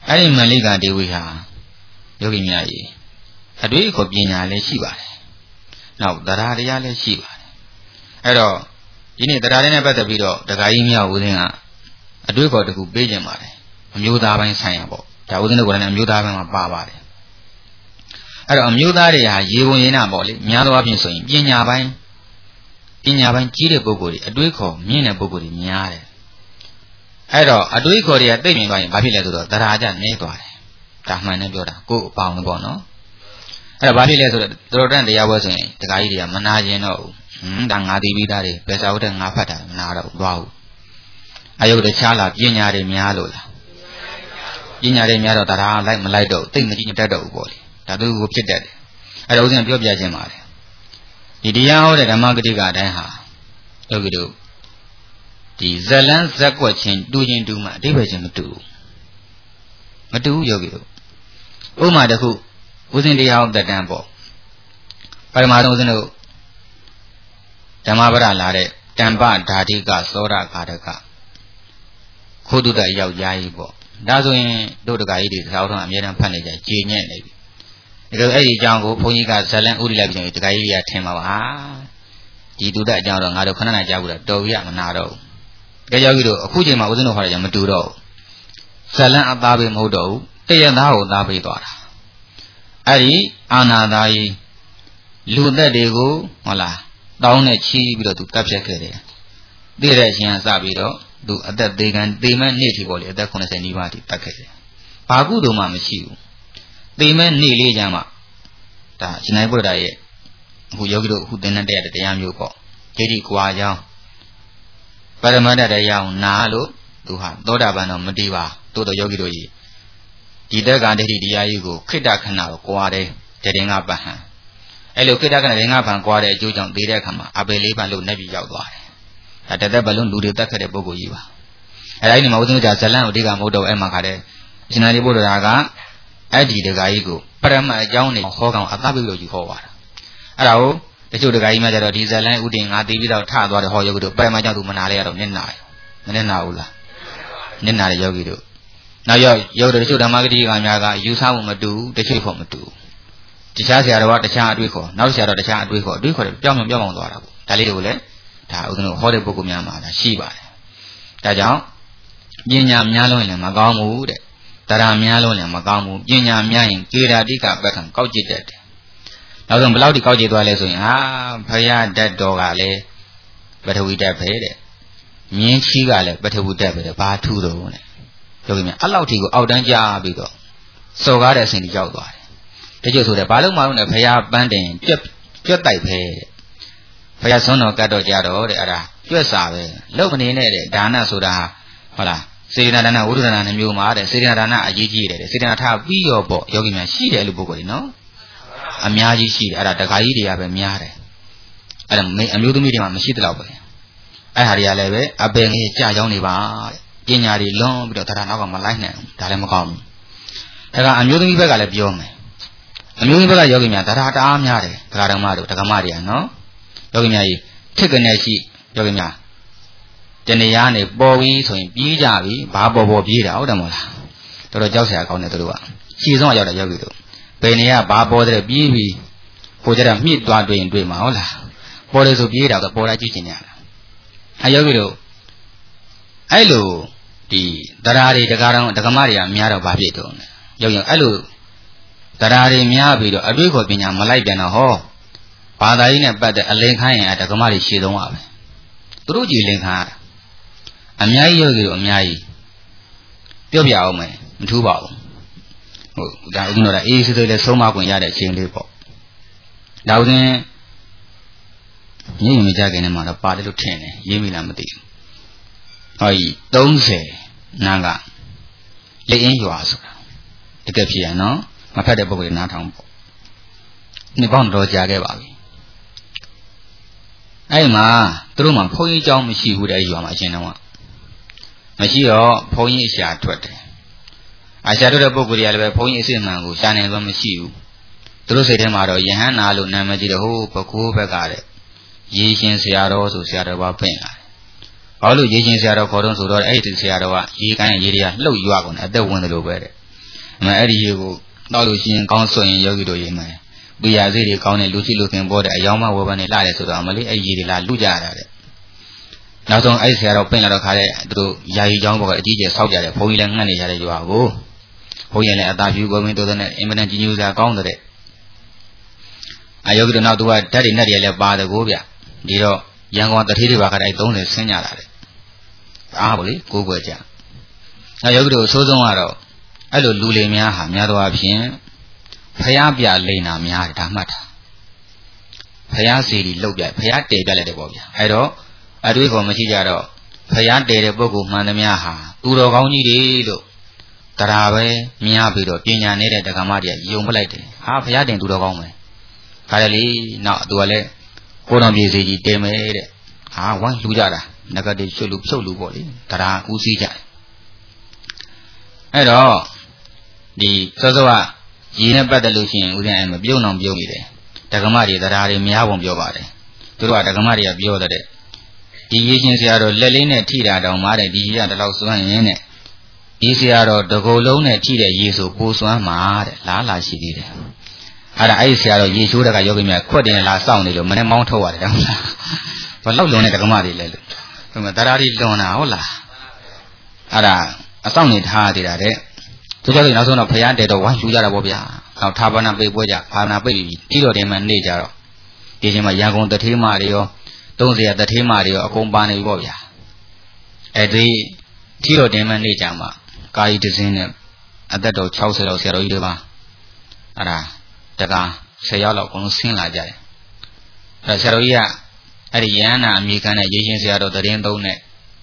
အဲ့ဒီမလိကဒေဝီဟာယောဂီများကြီးအတွေ့အခေါ်ပညာလည်းရှိပါတယ်နောက်တရားတရားလည်းရှိပါတယ်အဲ့တော့ဒီနေ့တရားနဲ့ပတ်သက်ပြီးတော့ဒကာကြီးမြောက်ဦးစင်းကအတွေ့အခေါ်တစ်ခုပေးခြင်းပါတယ်အမျိုးသားပိုင်းဆိုင်ရာပေါ့ဒါဦးစင်းတို့ကလည်းအမျိုးသားပိုင်းမှာပါပါတယ်အဲ့တော့အမျိုးသားတွေဟာရေဝင်ရင်းနာပေါ့လေများသောအားဖြင့်ဆိုရင်ပညာပိုင်းကြီးတဲ့ပုဂ္ဂိုလ်တွေအတွေ့အခေါ်မြင့်တဲ့ပုဂ္ဂိုလ်တွေများတယ်အဲ့တော့အတွေ့အခေါ်တွေကသိမြင်သွားရင်ဘာဖြစ်လဲဆိုတော့တရားကြနေသွားတယ်ဒါမှန်တယ်ပြောတာကိုယ်အပေါင်းလို့ပေါ့နော်အဲ့တော့ဘာဖြစ်လဲဆိုတော့တော်တန်တရားပွဲဆိုရင်ဒကာကြီးတွေကမနာရင်တော့ဘူးဒါငါသိပြီးသားတွေဘယ်စာဟုတ်တဲ့ငါဖတ်တာမနာတော့ဘူးသွားဘူးအယုတ်တခြားလားပညာတွေများလို့လားပညာတွေများတော့တရားလိုက်မလိုက်တော့သိမကြည့်တတ်တော့ဘူးပေါ့လေဒါသူကိုဖြစ်တတ်တယ်အဲ့တော့ဦးဇင်းပြောပြခြင်းပါတယ်ဒီတရားဟောတဲ့ဓမ္မဂတိကအတိုင်းဟာယောဂီတို့ဒီဇလန်းဇက်ကွက်ချင်းတူချင်းတူမှအဓိပ္ပာယ်ချင်းမတူဘူးယောဂီတို့ဥပမာတစ်ခုဦးဇင်းတရားဟောတဲ့တန်းပေါ့ပရမသုံးဦးဇင်းတို့ဓမ္မပဒလာတဲ့တံပဓာတိကသောရကာရကခိုးတုတ္တယောက်ျားကြီးပေါ့ဒါဆိုရင်တို့တကာကြီးတွေသာတော်အမြဲတမ်းဖတ်နေကြကြေညက်နေပြီဒါဆိုအဲ့ဒီအကြောင်းကိုဘုန်းကြီးကဇလန်းဥရိလိုက်ပြီးတကာကြီးတွေကထင်ပါပါဒီတုတ္တအကြောင်းတော့ငါတို့ခဏခဏကြားဘူးတော့တော်ရမနာတော့ဘူးကြောက်ကြီးတို့အခုချိန်မှာဦးဇင်းတို့ဟောတယ်ကြမတူတော့ဇလန်းအသားပဲမဟုတ်တော့ဘူးတရသားကိုသားပေးသွားတာအဲ့ဒီအာနာသားကြီးလူသက်တွေကိုဟုတ်လားတောင်းနဲ့ချီးပြီးတော့သူကပ်ဖြတ်ခဲ့တယ်သိတဲ့အချိန်ကစပြီးတော့သူအသက်သေးမဲ့နေ့ထိပေါ့လေအသက်80နီးပါးထိတတ်ခဲ့တယ်ဘာကုသိုလ်မှမရှိဘူးသေမဲ့နေ့လေးကြမှာဒါရှင်နိုင်ပုဒ်တာရဲ့အခုယောဂီတို့အခုသင်တဲ့တရားမျိုးပေါ့ဒိဋ္ဌိကွာကြောင်းပရမတ္တတရားကိုနာလို့သူဟာသောတာပန်တော့မတည်ပါတို့တော့ယောဂီတို့ကြီးဒီတက္ကဒိဋ္ဌိတရားကြီးကိုခိတ္တခဏတော့ကွာတယ်တရင်ကပဟံအဲ့လိုခိတ္တခဏတရင်ကပဟံကွာတဲ့အကျိုးကြောင့်သေတဲ့အခါမှာအပေလေးပန်လို့နှက်ပြီးရောက်သွားတယ်ဒါတသက်ဘလုံးလူတွေတတ်ခဲ့တဲ့ပုဂ္ဂိုလ်ကြီးပါအဲ့ဒါဒီမှာဦးဇင်းတို့ဇလန်းကိုဒီကမဟုတ်တော့အဲ့မှာခါတဲ့ရှင်သာရိပုတ္တရာကအဲ့ဒီတက္ကကြီးကိုပရမတ်အကြောင်းနဲ့ဟောကောင်အသပိလို့ကြီးဟောပါတာအဲ့ဒါကိုတချို့တက္ကကြီးမှကြတော့ဒီဇလန်းဥတင်ငါသိပြီးတော့ထသွားတယ်ဟောယောဂီတို့ပရမတ်ကြောင့်သူမနာလဲရတော့နစ်နာမနစ်နာဘူးလားနစ်နာတဲ့ယောဂီတို့နောက်ရောက်တချို့ဓမ္မဂတိကများကယူဆမှုမတူတချို့ဖို့မတူတခြားဆရာတော်ကတခြားအတွေ့ခေါ်နောက်ဆရာတော်တခြားအတွေ့ခေါ်တယ်ပြောင်းသွားတာပေါ့ဒါလေးတွေကိုလည်းဒါဥဒ္ဒနဟောတဲ့ပုဂ္ဂိုလ်များမှာဒါရှိပါတယ်ဒါကြောင့်ပညာများလို့လည်းမကောင်းဘူးတဲ့တရားများလို့လည်းမကောင်းဘူးပညာများရင်ကေရာတိကပက္ခံကောက်ကျစ်တတ်တယ်နောက်ဆုံးဘယ်လောက်ထိကောက်ကျစ်သွားလဲဆိုရင်ဖရာဓာတ်တော်ကလည်းပထဝီဓာတ်ပဲတဲ့မြင်းချီးကလည်းပထဝီဓာတ်ပဲတဲ့ဘာထူးတော့တဲ့ပြောကြည့်မယ်အဲ့လောက်ထိကိုအောက်တန်းကြားပြီးတော့စော်ကားတဲ့အစဉ်ကြီးရောက်သွားတယ်တချို့ဆိုတယ်ဘာလို့မှလို့လဲဖရာပန်းတင်ကြွက်တိုက်ပဲတဲ့ဖရာဆွမ်းတော်ကတ်တော့ကြတော့တဲ့အဲ့ဒါကြွက်စာပဲလုံမနေနဲ့တဲ့ဒါနဆိုတာဟုတ်လားစေတနာဒါနဝိဒနာနှမျိုးမှာတဲ့စေတနာဒါနအရေးကြီးတယ်စေတနာထားပြီးရောပေါ့ယောဂီများရှိတယ်လို့ပုဂ္ဂိုလ်တွေနော်အများကြီးရှိတယ်အဲ့ဒါတခါကြီးတွေကပဲများတယ်အဲ့ဒါအမျိုးသမီးတွေမှာမရှိသလောက်ပဲအဲ့ဟာတွေကလည်းပဲအပင်ကြီးကြာကြောင်းနေပါတဲ့ပညာတွေလွန်ပြီးတော့တရားနောက်ကမလိုက်နိုင်ဘူးဒါလည်းမကောင်းဘူးဒါကအမျိုးသမီးဘက်ကလည်းပြောမယ်အမျိုးသမီးဘက်ကယောဂီများတရားတအားများတယ်တရားတော်မတို့ဒကမတွေကနော်ယောဂီများကြီးထစ်ကနေရှိယောဂီများတဏှာနဲ့ပေါ်ပြီးဆိုရင်ပြေးကြပြီဘာပေါ်ပြေးတာဟုတ်တယ်မဟုတ်လားတော်တော်ကြောက်စရာကောင်းတယ်တို့ကရှည်ဆုံးရောက်တဲ့ယောဂီတို့ဘယ်နေရဘာပေါ်တဲ့ပြေးပြီးကိုကြတဲ့မြင့်သွားတွေ့ရင်တွေ့မှာဟုတ်လားပေါ်တယ်ဆိုပြေးတာကပေါ်လာကြည့်ချင်ကြတာအဲယောဂီတို့အဲ့လိုဒီတရားတွေဒကာတော်ဒကမတွေကများတော့ဘာဖြစ်တော့လဲယောဂီအဲ့လိုတရားတွေများပြီးတော့အတွေ့ခေါ်ပညာမလိုက်ပြန်တော့ဟောဘာသာရေးနဲ့ပတ်သက်အလင်းခိုင်းရင်ဒကမတွေရှည်ဆုံးပါပဲသူတို့ကြည်လင်ခိုင်းအများကြီးယောဂီတို့အများကြီးပြောပြအောင်မယ်မထူးပါဘူးဟုတ်ဒါဥက္ကဋ္ဌကအေးစစ်စစ်လေးဆုံးမခွင့်ရတဲ့အချိန်လေးပေါ့ဒါဥစဉ်ညင်မကြခင်နဲ့မှတော့ပါတယ်လို့ထင်တယ်ရေးမိလားမသိဘူးဟောကြီး30နာကလက်အင်းရွာဆိုတာတကယ်ဖြစ်ရနော်မဖတ်တဲ့ပုဂ္ဂိုလ်နားထောင်ပေါ့နှစ်ပေါင်းတော်ကြာခဲ့ပါပြီအဲ့မှာသူတို့မှဘုန်းကြီးเจ้าမရှိဘူးတဲ့ရွာမှာအရှင်တော်ကမရှိတော့ဘုန်းကြီးရှာထွက်တယ်အရှာထွက်တဲ့ပုဂ္ဂိုလ်တွေကလည်းပဲဘုန်းကြီးအစစ်မှန်ကိုရှာနိုင်သွားမရှိဘူးသူတို့စိတ်ထဲမှာတော့ယဟန်နာလို့နာမည်ကြီးတယ်ဟိုဘကိုးဘက်ကတဲ့ရေရှင်ဆရာတော်ဆိုဆရာတော်ဘာပြင်လာတယ်ဘာလို့ရေရှင်ဆရာတော်ခေါ်တော့ဆိုတော့အဲ့ဒီဆရာတော်ကရေကိုင်းရေတွေကလှုပ်ရွာကုန်တယ်အသက်ဝင်တယ်လို့ပဲတဲ့အဲ့ဒီရေကိုတောက်လို့ရှိရင်ကောင်းဆိုရင်ယောဂီတို့ရေမယ်ပြရစိတွေကောင်းတဲ့လူရှိလူခင်ပေါ်တဲ့အယောင်မဝဘနဲ့လှတယ်ဆိုတော့မလေးအဲ့ရေတွေလာလူကြရတာတဲ့နောက်ဆုံးအဲ့ဆရာတော်ပင့်လာတော့ခါတဲ့သူတို့ယာယီကျောင်းပေါ်ကအကြီးကျယ်ဆောက်ကြတယ်ဘုန်းကြီးလည်းငှက်နေကြတဲ့ရွာကိုဘုန်းကြီးလည်းအသာဖြူကိုမင်းတို့တဲ့အင်မတန်ကြီးညိုစရာကောင်းတဲ့အယောဂီတို့နောက်သူကဓာတ်တွေနဲ့တွေလည်းပါတယ်ကိုဗျဒီတော့ရန်ကုန်တထေးတွေပါခတဲ့30ဆင်းကြလာတယ်အားပေါ့လေကိုးကွယ်ကြနောက်ယောဂီတို့အဆိုးဆုံးကတော့အဲ့လိုလူလေများဟာများသောအားဖြင့်ဖျားပြလိန်နာများတယ်ဒါမှတ်တာဖျားစီလီလုတ်ပြဖျားတဲပြလိုက်တယ်ပေါ့ဗျာအဲ့တော့အတွေးခေါ်မရှိကြတော့ဖျားတဲတဲ့ပုဂ္ဂိုလ်မှန်သမျှဟာသူတော်ကောင်းကြီးတွေလို့တရားပဲမြားပြီးတော့ပညာနေတဲ့ဓမ္မတွေကယုံပလိုက်တယ်ဟာဖျားတင်သူတော်ကောင်းပဲခါတယ်လေနောက်သူကလည်းကိုတော်ပြည်စီကြီးတဲမယ်တဲ့ဟာဝိုင်းလှူကြတာငကတိချွတ်လူဖြုတ်လူပေါ့လေတရားဦးစီးကြတယ်အဲ့တော့ဒီစောစောကရေနဲ့ပတ်သက်လို့ရှိရင်ဦးဇင်းအဲ့မပြုံအောင်ပြုံးနေတယ်ဓမ္မတွေတရားတွေများပုံပြောပါတယ်သူတို့ကဓမ္မတွေကပြောတဲ့ဒီရေရှင်ဆရာတော်လက်လေးနဲ့ထိတာတောင်မားတယ်ဒီကြီးကတလောက်စွမ်းရင်းနဲ့ဒီဆရာတော်တကိုယ်လုံးနဲ့ထိတဲ့ရေဆိုပိုစွမ်းမှာတဲ့လားလာရှိသေးတယ်အဲ့ဒါအဲ့ဒီဆရာတော်ရေချိုးတဲ့ကယောဂီများခွက်တင်လာစောင့်နေလို့မနဲ့မောင်းထုတ်ရတယ်ဟုတ်လားဘာလောက်လွန်တဲ့ဓမ္မတွေလဲလို့ဒီမှာတရားတွေလွန်တာဟုတ်လားအဲ့ဒါအဆောင်နေထားသေးတာတဲ့သူကြောင့်နောက်ဆုံးတော့ဖျားတဲတော့ဝိုင်းယူကြတာပေါ့ဗျာနောက်ထာပနာပိတ်ပွဲကြဘာနာပိတ်ပြီးပြီးတော့တင်မှနေကြတော့ဒီချိန်မှာရန်ကုန်တထေးမတွေရော30တထေးမတွေရောအကုန်ပါနေပြီပေါ့ဗျာအဲ့ဒီထီတော့တင်မှနေကြမှာကာယီတစင်းနဲ့အသက်တော်60လောက်ဆရာတော်ကြီးတွေပါအဲ့ဒါတကား10ရောက်လောက်အကုန်လုံးဆင်းလာကြတယ်အဲ့ဆရာတော်ကြီးကအဲ့ဒီရဟန္တာအမိခံတဲ့ရေရှင်ဆရာတော်တရင်သုံးနဲ့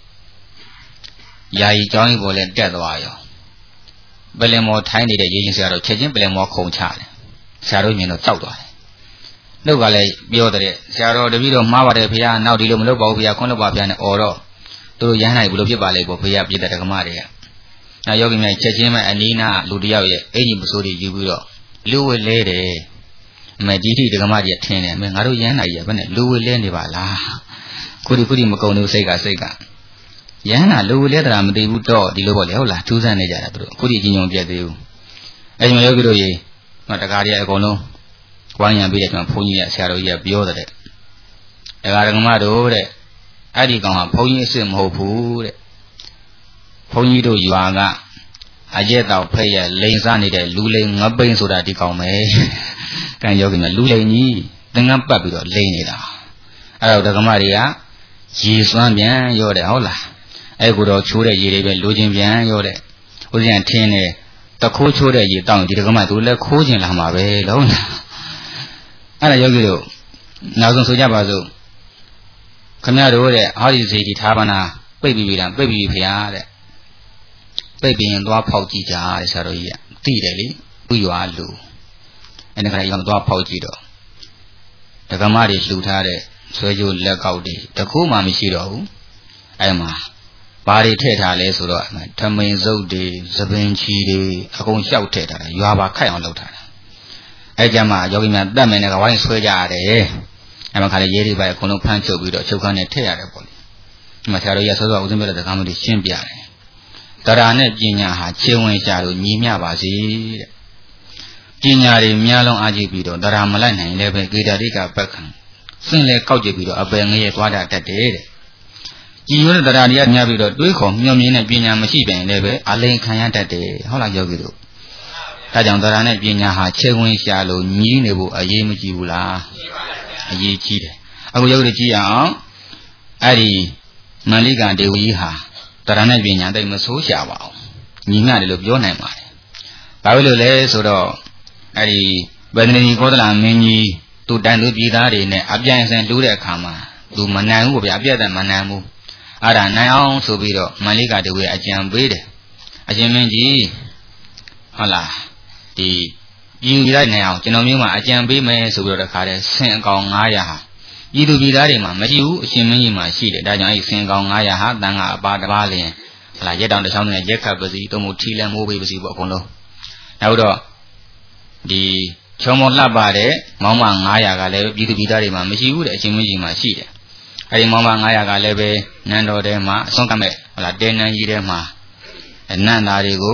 ယာယီကျောင်းကြီးပေါ်လဲတက်သွားရောပလင်မော်ထိုင်းနေတဲ့ရေရှင်ဆရာတော်ချက်ချင်းပလင်မော်ခုံချတယ်ဆရာတော်မြင်တော့ကြောက်သွားတယ်နှုတ်ကလည်းပြောတဲ့ဆရာတော်တပည့်တော်မှားပါတယ်ဖေဟာနောက်ဒီလိုမလုပ်ပါဘူးဖေဟာခွန်းလုပ်ပါဗျာနဲ့အော်တော့သူတို့ရဟန်းနိုင်ဘလို့ဖြစ်ပါလိမ့်ပေါ့ဖေဟာပြည့်တဲ့ဓမ္မတွေကနောက်ယောဂီများချက်ချင်းမဲ့အနီးနာလူတယောက်ရဲ့အင်ကြီးပစိုးတွေယူပြီးတော့လူဝဲလဲတယ်အမေကြီးတိဓမ္မကြီးထင်းတယ်အမေငါတို့ရဟန်းနိုင်ရဘယ်နဲ့လူဝဲလဲနေပါလားခုဒီမကုံလို့စိတ်ကရဟန်းကလူဝဲလဲတာမသိဘူးတော့ဒီလိုပေါ့လေဟုတ်လားထူးဆန်းနေကြတာသူတို့ခုဒီကြီးညုံပြတ်သေးဘူးအဲဒီမှာယောဂီတို့ရေတကားတွေအကုန်လုံးဝိုင်းရံပြီးတဲ့ကျွန်တော်ဘုန်းကြီးကဆရာတော်ကြီးကပြောတဲ့ဒကာဒကမတို့တဲ့အဲ့ဒီကောင်ကဘုန်းကြီးအစ်စ်မဟုတ်ဘူးတဲ့ဘုန်းကြီးတို့ရွာကအကျက်တော်ဖက်ရလိန်စားနေတဲ့လူလိန်ငပိန်ဆိုတာဒီကောင်ပဲကံယောဂီများလူလိန်ကြီးသင်္ကန်းပတ်ပြီးတော့လိန်နေတာအဲ့တော့ဒကမတွေကရေစွမ်းပြန်ရောတဲ့ဟုတ်လားအဲ့ကိုတော့ချိုးတဲ့ရေတွေပဲလိုချင်ပြန်ရောတဲ့ဦးဇင်းထင်းနေတခိုးချိုးတဲ့ရေတောင်းဒီဒကမတို့လည်းခိုးချင်လာမှာပဲလုံးလားအဲ့ဒါယောဂီတို့နောက်ဆုံးဆိုကြပါစို့ခမရတို့တဲ့ဟောဒီစီဒီထားပါနာပိတ်ပြီးပြီလားပိတ်ပြီးပြီဖရာတဲ့ပိတ်ပြီးရင်သွားဖောက်ကြည့်ကြတဲ့ဆရာတော်ကြီးကသိတယ်လေသူ့ရွာလူအဲ့ဒါကလည်းရောက်သွားဖောက်ကြည့်တော့ဒကမတွေလှူထားတဲ့ဆွဲကြိုးလက်ကောက်တွေတခုမှမရှိတော့ဘူးအဲ့မှာဘာတွေထည့်ထားလဲဆိုတော့ထမိန်စုပ်တွေသပင်ချီတွေအကုန်လျှောက်ထည့်ထားတာရွာပါခိုက်အောင်လုပ်ထားတာအဲ့ကြမှာယောဂီများတတ်မယ်နဲ့ကဝိုင်းဆွဲကြရတယ်အဲ့မှာခါလေရေးတွေပဲအကုန်လုံးဖမ်းချုပ်ပြီးတော့ချုပ်ခန်းနဲ့ထည့်ရတယ်ပေါ့လေဒီမှာဆရာတော်ကြီးဆောစောဦးစင်းပြတဲ့ဒကာမတွေရှင်းပြတယ်တရားနဲ့ပညာဟာခြေဝင်ရှာလို့ညီမျှပါစေတဲ့ပညာတွေများလုံးအားကြီးပြီးတော့တရားမလိုက်နိုင်လည်းပဲကေတတိကပက္ခံစင်လေကောက်ကြည့်ပြီးတော့အပယ်ငရဲသွားတာတတ်တယ်တဲ့ကြည်ရွယ်တဲ့တရားတွေကများပြီးတော့တွေးခေါ်မျှော်မြင်တဲ့ပညာမရှိပြန်လည်းပဲအလိန်ခံရတတ်တယ်ဟုတ်လားယောဂီတို့ဒါကြောင့်တရားနဲ့ပညာဟာခြေဝင်ရှာလို့ညီးနေဖို့အရေးမကြီးဘူးလားအရေးကြီးတယ်အခုယောဂီတို့ကြည့်ရအောင်အဲ့ဒီမန္လိကဒေဝကြီးဟာတရားနဲ့ပညာတိတ်မဆိုးရှာပါဘူးညီမျှတယ်လို့ပြောနိုင်ပါတယ်ဘာဖြစ်လို့လဲဆိုတော့အဲ့ဒီဗေဒနီကောသလမင်းကြီးသူတန်သူပြည်သားတွေနဲ့အပြိုင်ဆိုင်လှူတဲ့အခါမှာသူမနိုင်ဘူးဗျာအပြည့်အစုံမနိုင်ဘူးအဲ့ဒါနိုင်အောင်ဆိုပြီးတော့မန္လိကဒေဝကြီးအကြံပေးတယ်အရှင်မင်းကြီးဟုတ်လားဒီပြည်လိုက်နိုင်အောင်ကျွန်တော်မျိုးမှာအကြံပေးမယ်ဆိုပြီးတော့တခါတည်းဆင်အကောင်900ဟာပြည်သူပြည်သားတွေမှာမရှိဘူးအရှင်မင်းကြီးမှာရှိတယ်ဒါကြောင့်အဲ့ဆင်အကောင်900ဟာတန်ခါအပါတစ်ပါးလျင်ဟုတ်လားရက်တောင်တစ်ချောင်းနဲ့ရက်ခတ်ပစီတုံးမထီလန်မိုးပေးပစီပေါ့အကုန်လုံးနောက်တော့ဒီချုံမောလှပတဲ့မောင်းမ900ကလည်းပြည်သူပြည်သားတွေမှာမရှိဘူးတဲ့အရှင်မင်းကြီးမှာရှိတယ်အဲဒီမောင်းမ900ကလည်းပဲနန်းတော်ထဲမှာအစွန်းကမဲ့ဟုတ်လားတဲနန်းကြီးထဲမှာနန်းသားတွေကို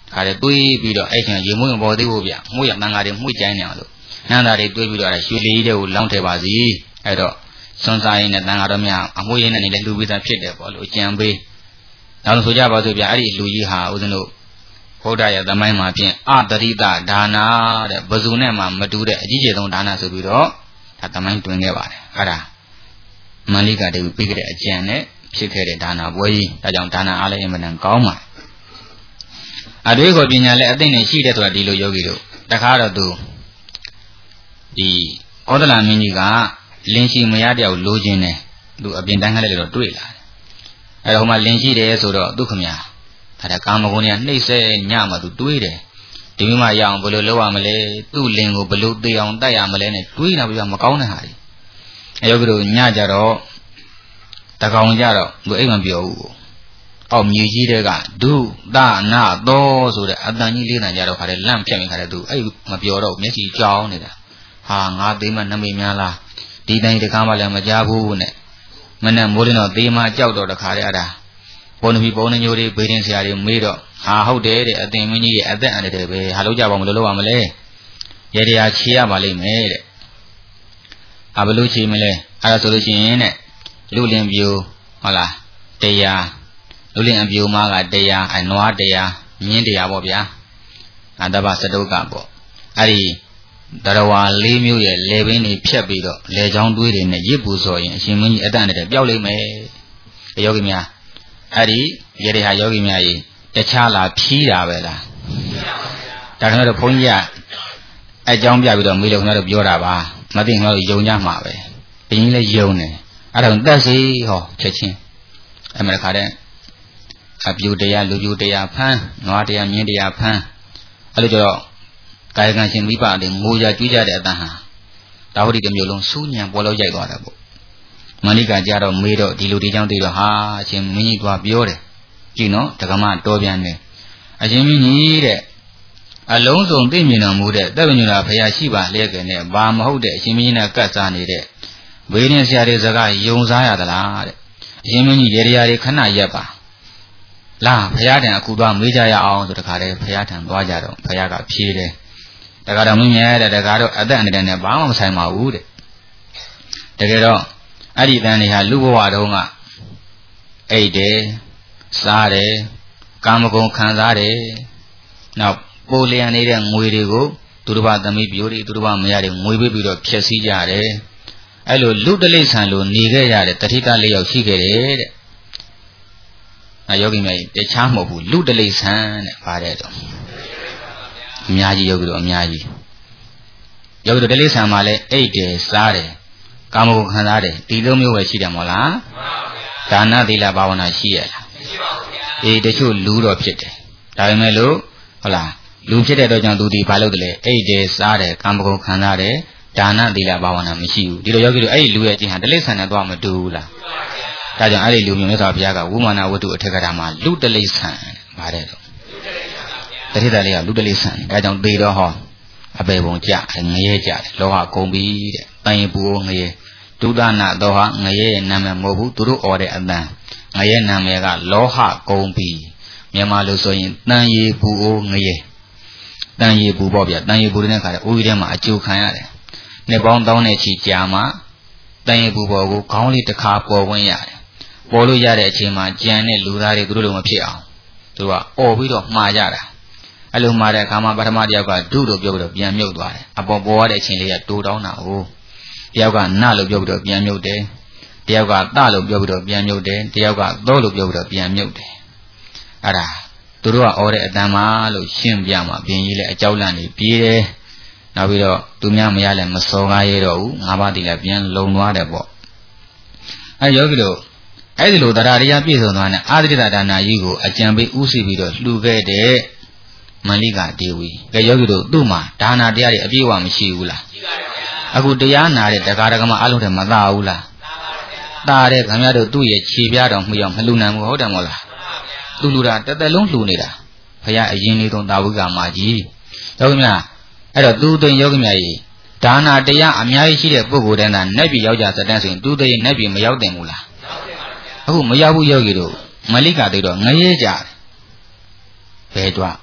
ခါတဲ့တွေးပြီးတော့အဲ့ချိန်ရေမွေးပေါ်သေးဖို့ဗျမှုရတန်ဃာတွေမှုကြိုင်းနေအောင်လို့နန္ဒာတွေတွေးပြီးတော့ရွှေလေးတွေကိုလောင်းထည့်ပါစီအဲ့တော့စွန်စားရင်နဲ့တန်ဃာတော်များအမွေးရင်းနဲ့လည်းလူပိသားဖြစ်တယ်ပေါ့လို့ကြံပေးနောက်လို့ဆိုကြပါစို့ဗျအဲ့ဒီလူကြီးဟာဦးဇင်းတို့ဘုရားရဲ့သမိုင်းမှာဖြင့်အတရိတဒါနာတဲ့ဘဇုနဲ့မှမတူတဲ့အကြီးကျယ်ဆုံးဒါနာဆိုပြီးတော့ဒါသမိုင်းတွင်ခဲ့ပါတယ်အဲ့ဒါမန္လိကတေပြီးခဲ့တဲ့အကြံနဲ့ဖြစ်ခဲ့တဲ့ဒါနာပွဲကြီးဒါကြောင့်ဒါနာအားလည်းအမှန်တန်ကောင်းပါအတွေ့ကိုပညာလည်းအသိနဲ့ရှိတဲ့ဆိုတာဒီလိုယောဂီတို့တခါတော့သူဒီဩဒလမင်းကြီးကလင်းရှိမရတယောက်လိုချင်တယ်သူအပြင်တန်းခက်လိုက်တော့တွေ့လာတယ်အဲ့တော့ဟိုမှာလင်းရှိတယ်ဆိုတော့သူခမညာဒါကာမဂုဏ်ကနှိမ့်ဆက်ညမှသူတွေးတယ်ဒီမိမရအောင်ဘယ်လိုလုပ်ရမလဲသူ့လင်းကိုဘယ်လိုသိအောင်တိုက်ရမလဲနဲ့တွေးနေပြီးတော့မကောင်းတဲ့ဟာတွေအယောဂီတို့ညကြတော့တကောင်ကြတော့သူအိမ်မပြောဘူးအောက်မြေကြီးတွေကဒုသနာသောဆိုတဲ့အတန်ကြီးလေးတန်ကြတော့ခါတဲ့လန့်ဖြတ်မိခါတဲ့သူအဲ့မပြောတော့မျက်စိကြောင်းနေတာဟာငါသေးမှနမိတ်များလားဒီတိုင်းတကားမှလည်းမကြားဘူးနဲ့မနဲ့မိုးလင်းတော့သေးမှကြောက်တော့တခါတဲ့အဲ့ဒါဘုံနမီဘုံနှမျိုးတွေဘေးရင်ဆရာတွေမေးတော့ဟာဟုတ်တယ်တဲ့အသင်မင်းကြီးရဲ့အသက်အန္တရာယ်ပဲဟာလို့ကြပါမလို့လုပ်ရမလဲရေတရားချေရပါလိမ့်မယ်တဲ့ဘယ်လိုချေမလဲအဲ့ဒါဆိုလို့ရှိရင်တဲ့လူလင်ပြိုဟုတ်လားတရားလူလင်အပြိုမကတရားအနွားတရားမြင်းတရားပေါ့ဗျာအတ္တပစတုကပေါ့အဲ့ဒီတရဝါ၄မျိုးရဲ့လေပင်တွေဖြတ်ပြီးတော့လေချောင်းတွေးတွေနဲ့ရစ်ပူစော်ရင်အရှင်မင်းကြီးအတန်တည်းပျောက်လိမ့်မယ်ယောဂီများအဲ့ဒီရေတွေဟာယောဂီများကြီးတခြားလာဖြီးတာပဲလားဒါခင်ဗျားတို့ဘုန်းကြီးကအကြောင်းပြပြီးတော့မေးလို့ခင်ဗျားတို့ပြောတာပါမသိခင်ဗျားတို့ယုံကြမှာပဲဘင်းလည်းယုံတယ်အဲ့ဒါတက်စီဟောချက်ချင်းအဲ့မှာခါတဲ့အပြူတရားလူပြူတရားဖမ်းနွားတရားမြင်းတရားဖမ်းအဲ့လိုကြတော့ကာယကံရှင်မိဘတွေငိုကြကြွေးကြတဲ့အတန်ဟာဒါဟုတ်ဒီတစ်မျိုးလုံးစူးညံပေါ်လို့ရိုက်သွားတာပေါ့မန္လိကကြတော့မေးတော့ဒီလူဒီကြောင့်သိတော့ဟာအရှင်မင်းကြီးကပြောတယ်ကြည့်နော်ဒကမတော်ပြန်တယ်အရှင်မင်းကြီးတဲ့အလုံးစုံသိမြင်တော်မူတဲ့သက်ပညုနာဘုရားရှိပါလျက်ကနဲ့ဘာမဟုတ်တဲ့အရှင်မင်းကြီးနဲ့ကတ်စားနေတဲ့ဘေးရင်ဆရာတွေစကားယုံစားရသလားတဲ့အရှင်မင်းကြီးရေတရားတွေခဏရက်ပါလာဘုရားတန်အခုတော့မေးကြရအောင်ဆိုတခါတည်းဘုရားထံသွားကြတော့ဘုရားကဖြေတယ်တခါတော့မင်းမြဲတဲ့တခါတော့အသက်အန္တရာယ်နဲ့ဘာမှမဆိုင်ပါဘူးတဲ့တကယ်တော့အဲ့ဒီတန်တွေဟာလူဘဝတုန်းကအိတ်တယ်စားတယ်ကာမဂုဏ်ခံစားတယ်နောက်ပိုလျံနေတဲ့ငွေတွေကိုသူတစ်ပါးသမီးပြိုတွေသူတစ်ပါးမရတွေငွေပေးပြီးတော့ဖျက်ဆီးကြတယ်အဲ့လိုလူတလိษံလိုနေခဲ့ရတဲ့တတိက၄ယောက်ရှိခဲ့တယ်တဲ့ယောဂီများတခြားမဟုတ်ဘူးလူတလိษံတဲ့ပါတယ်တော့အများကြီးယောဂီတို့အများကြီးယောဂီတို့တလိษံမှာလဲအိတ်တယ်စားတယ်ကာမဂုဏ်ခံစားတယ်ဒီလိုမျိုးပဲရှိတယ်မို့လားဒါနသီလဘာဝနာရှိရလားမရှိပါဘူးဗျာအေးတချို့လူတော့ဖြစ်တယ်ဒါပေမဲ့လို့ဟုတ်လားလူဖြစ်တဲ့တော့ကြောင့်သူဒီဘာလုပ်တယ်လဲအိတ်တယ်စားတယ်ကာမဂုဏ်ခံစားတယ်ဒါနသီလဘာဝနာမရှိဘူးဒီလိုယောဂီတို့အဲ့ဒီလူရဲ့အကျင့်ဟာတလိษံနဲ့တော့မတူဘူးလားဒါကြောင့်အဲ့ဒီလူမျိုးမြတ်စွာဘုရားကဝိမာနဝတ္ထုအထက်ကထာမှာလူတလိษံပါတယ်တော့တတိတလေးကလူတလိษံဒါကြောင့်သေတော့ဟောအပေပုံကြငရဲကြတယ်လောဟကုန်ပြီတဲ့တန်ရင်ပူငရဲဒုဒနာတော့ဟာငရဲရဲ့နာမည်မဟုတ်ဘူးသူတို့អော်တဲ့အတန်ငရဲနာမည်ကလောဟကုန်ပြီမြန်မာလို့ဆိုရင်တန်ရီပူငရဲတန်ရီပူပေါ့ဗျာတန်ရီပူတဲ့ခါကျအိုးကြီးထဲမှာအကျိုးခံရတယ်နှစ်ပေါင်းတောင်းတဲ့ချီကြာမှတန်ရီပူပေါ်ကိုခေါင်းလေးတစ်ခါပေါ်ဝင်ရတယ်ပေါ်လို့ရတဲ့အချိန်မှာကြံတဲ့လူသားတွေသူတို့လိုမဖြစ်အောင်သူကអော်ပြီးတော့မှားကြတာအဲ့လိုမှားတဲ့အခါမှာပထမတစ်ယောက်ကဒုလို့ပြောပြီးတော့ပြန်မြုပ်သွားတယ်အပေါ်ပေါ်ရတဲ့အချိန်လေးကတိုးတောင်းတာဟုတ်တယောက်ကနလို့ပြောပြီးတော့ပြန်မြုပ်တယ်တယောက်ကသလို့ပြောပြီးတော့ပြန်မြုပ်တယ်တယောက်ကသောလို့ပြောပြီးတော့ပြန်မြုပ်တယ်အဲ့ဒါသူတို့ကអော်တဲ့အတန်မှလို့ရှင်းပြမှာဘင်းကြီးလည်းအကြောက်လန့်နေပြေးတယ်နောက်ပြီးတော့သူများမရလည်းမစော်ကားရတော့ဘူး၅ပါးတည်းလည်းပြန်လုံသွားတယ်ပေါ့အဲ့ယောဂီတို့အဲ့ဒီလိုတရားတရားပြည့်စုံသွားတဲ့အာသရိတဒါနာကြီးကိုအကြံပေးဥသိပြီးတော့လှူခဲ့တဲ့မန္လိကဒေဝီကယောဂီတို့သူ့မှာဒါနာတရားတွေအပြည့်အဝမရှိဘူးလားရှိပါတယ်ဗျာအခုတရားနာတဲ့တရားဓမ္မအလုံးတွေမသာဘူးလားသာပါတယ်တဲ့ခင်ဗျားတို့သူ့ရဲ့ခြေပြားတော်မှီအောင်မလှူနိုင်ဘူးဟုတ်တယ်မို့လားသူ့လူတာတစ်သက်လုံးလှူနေတာဘုရားအရင်လေးဆုံးတာဝိကမာကြီးယောဂီများအဲ့တော့သူ့သွင်းယောဂီများကြီးဒါနာတရားအများကြီးရှိတဲ့ပုဂ္ဂိုလ်တန်းသာနတ်ပြည်ရောက်ကြစတဲ့ဆိုရင်သူ့သွင်းနတ်ပြည်မရောက်တင်ဘူးလားအခုမရောက်ဘူးယောဂီတို့မလိကသိတော့ငရဲကြတယ်ဘယ်တော့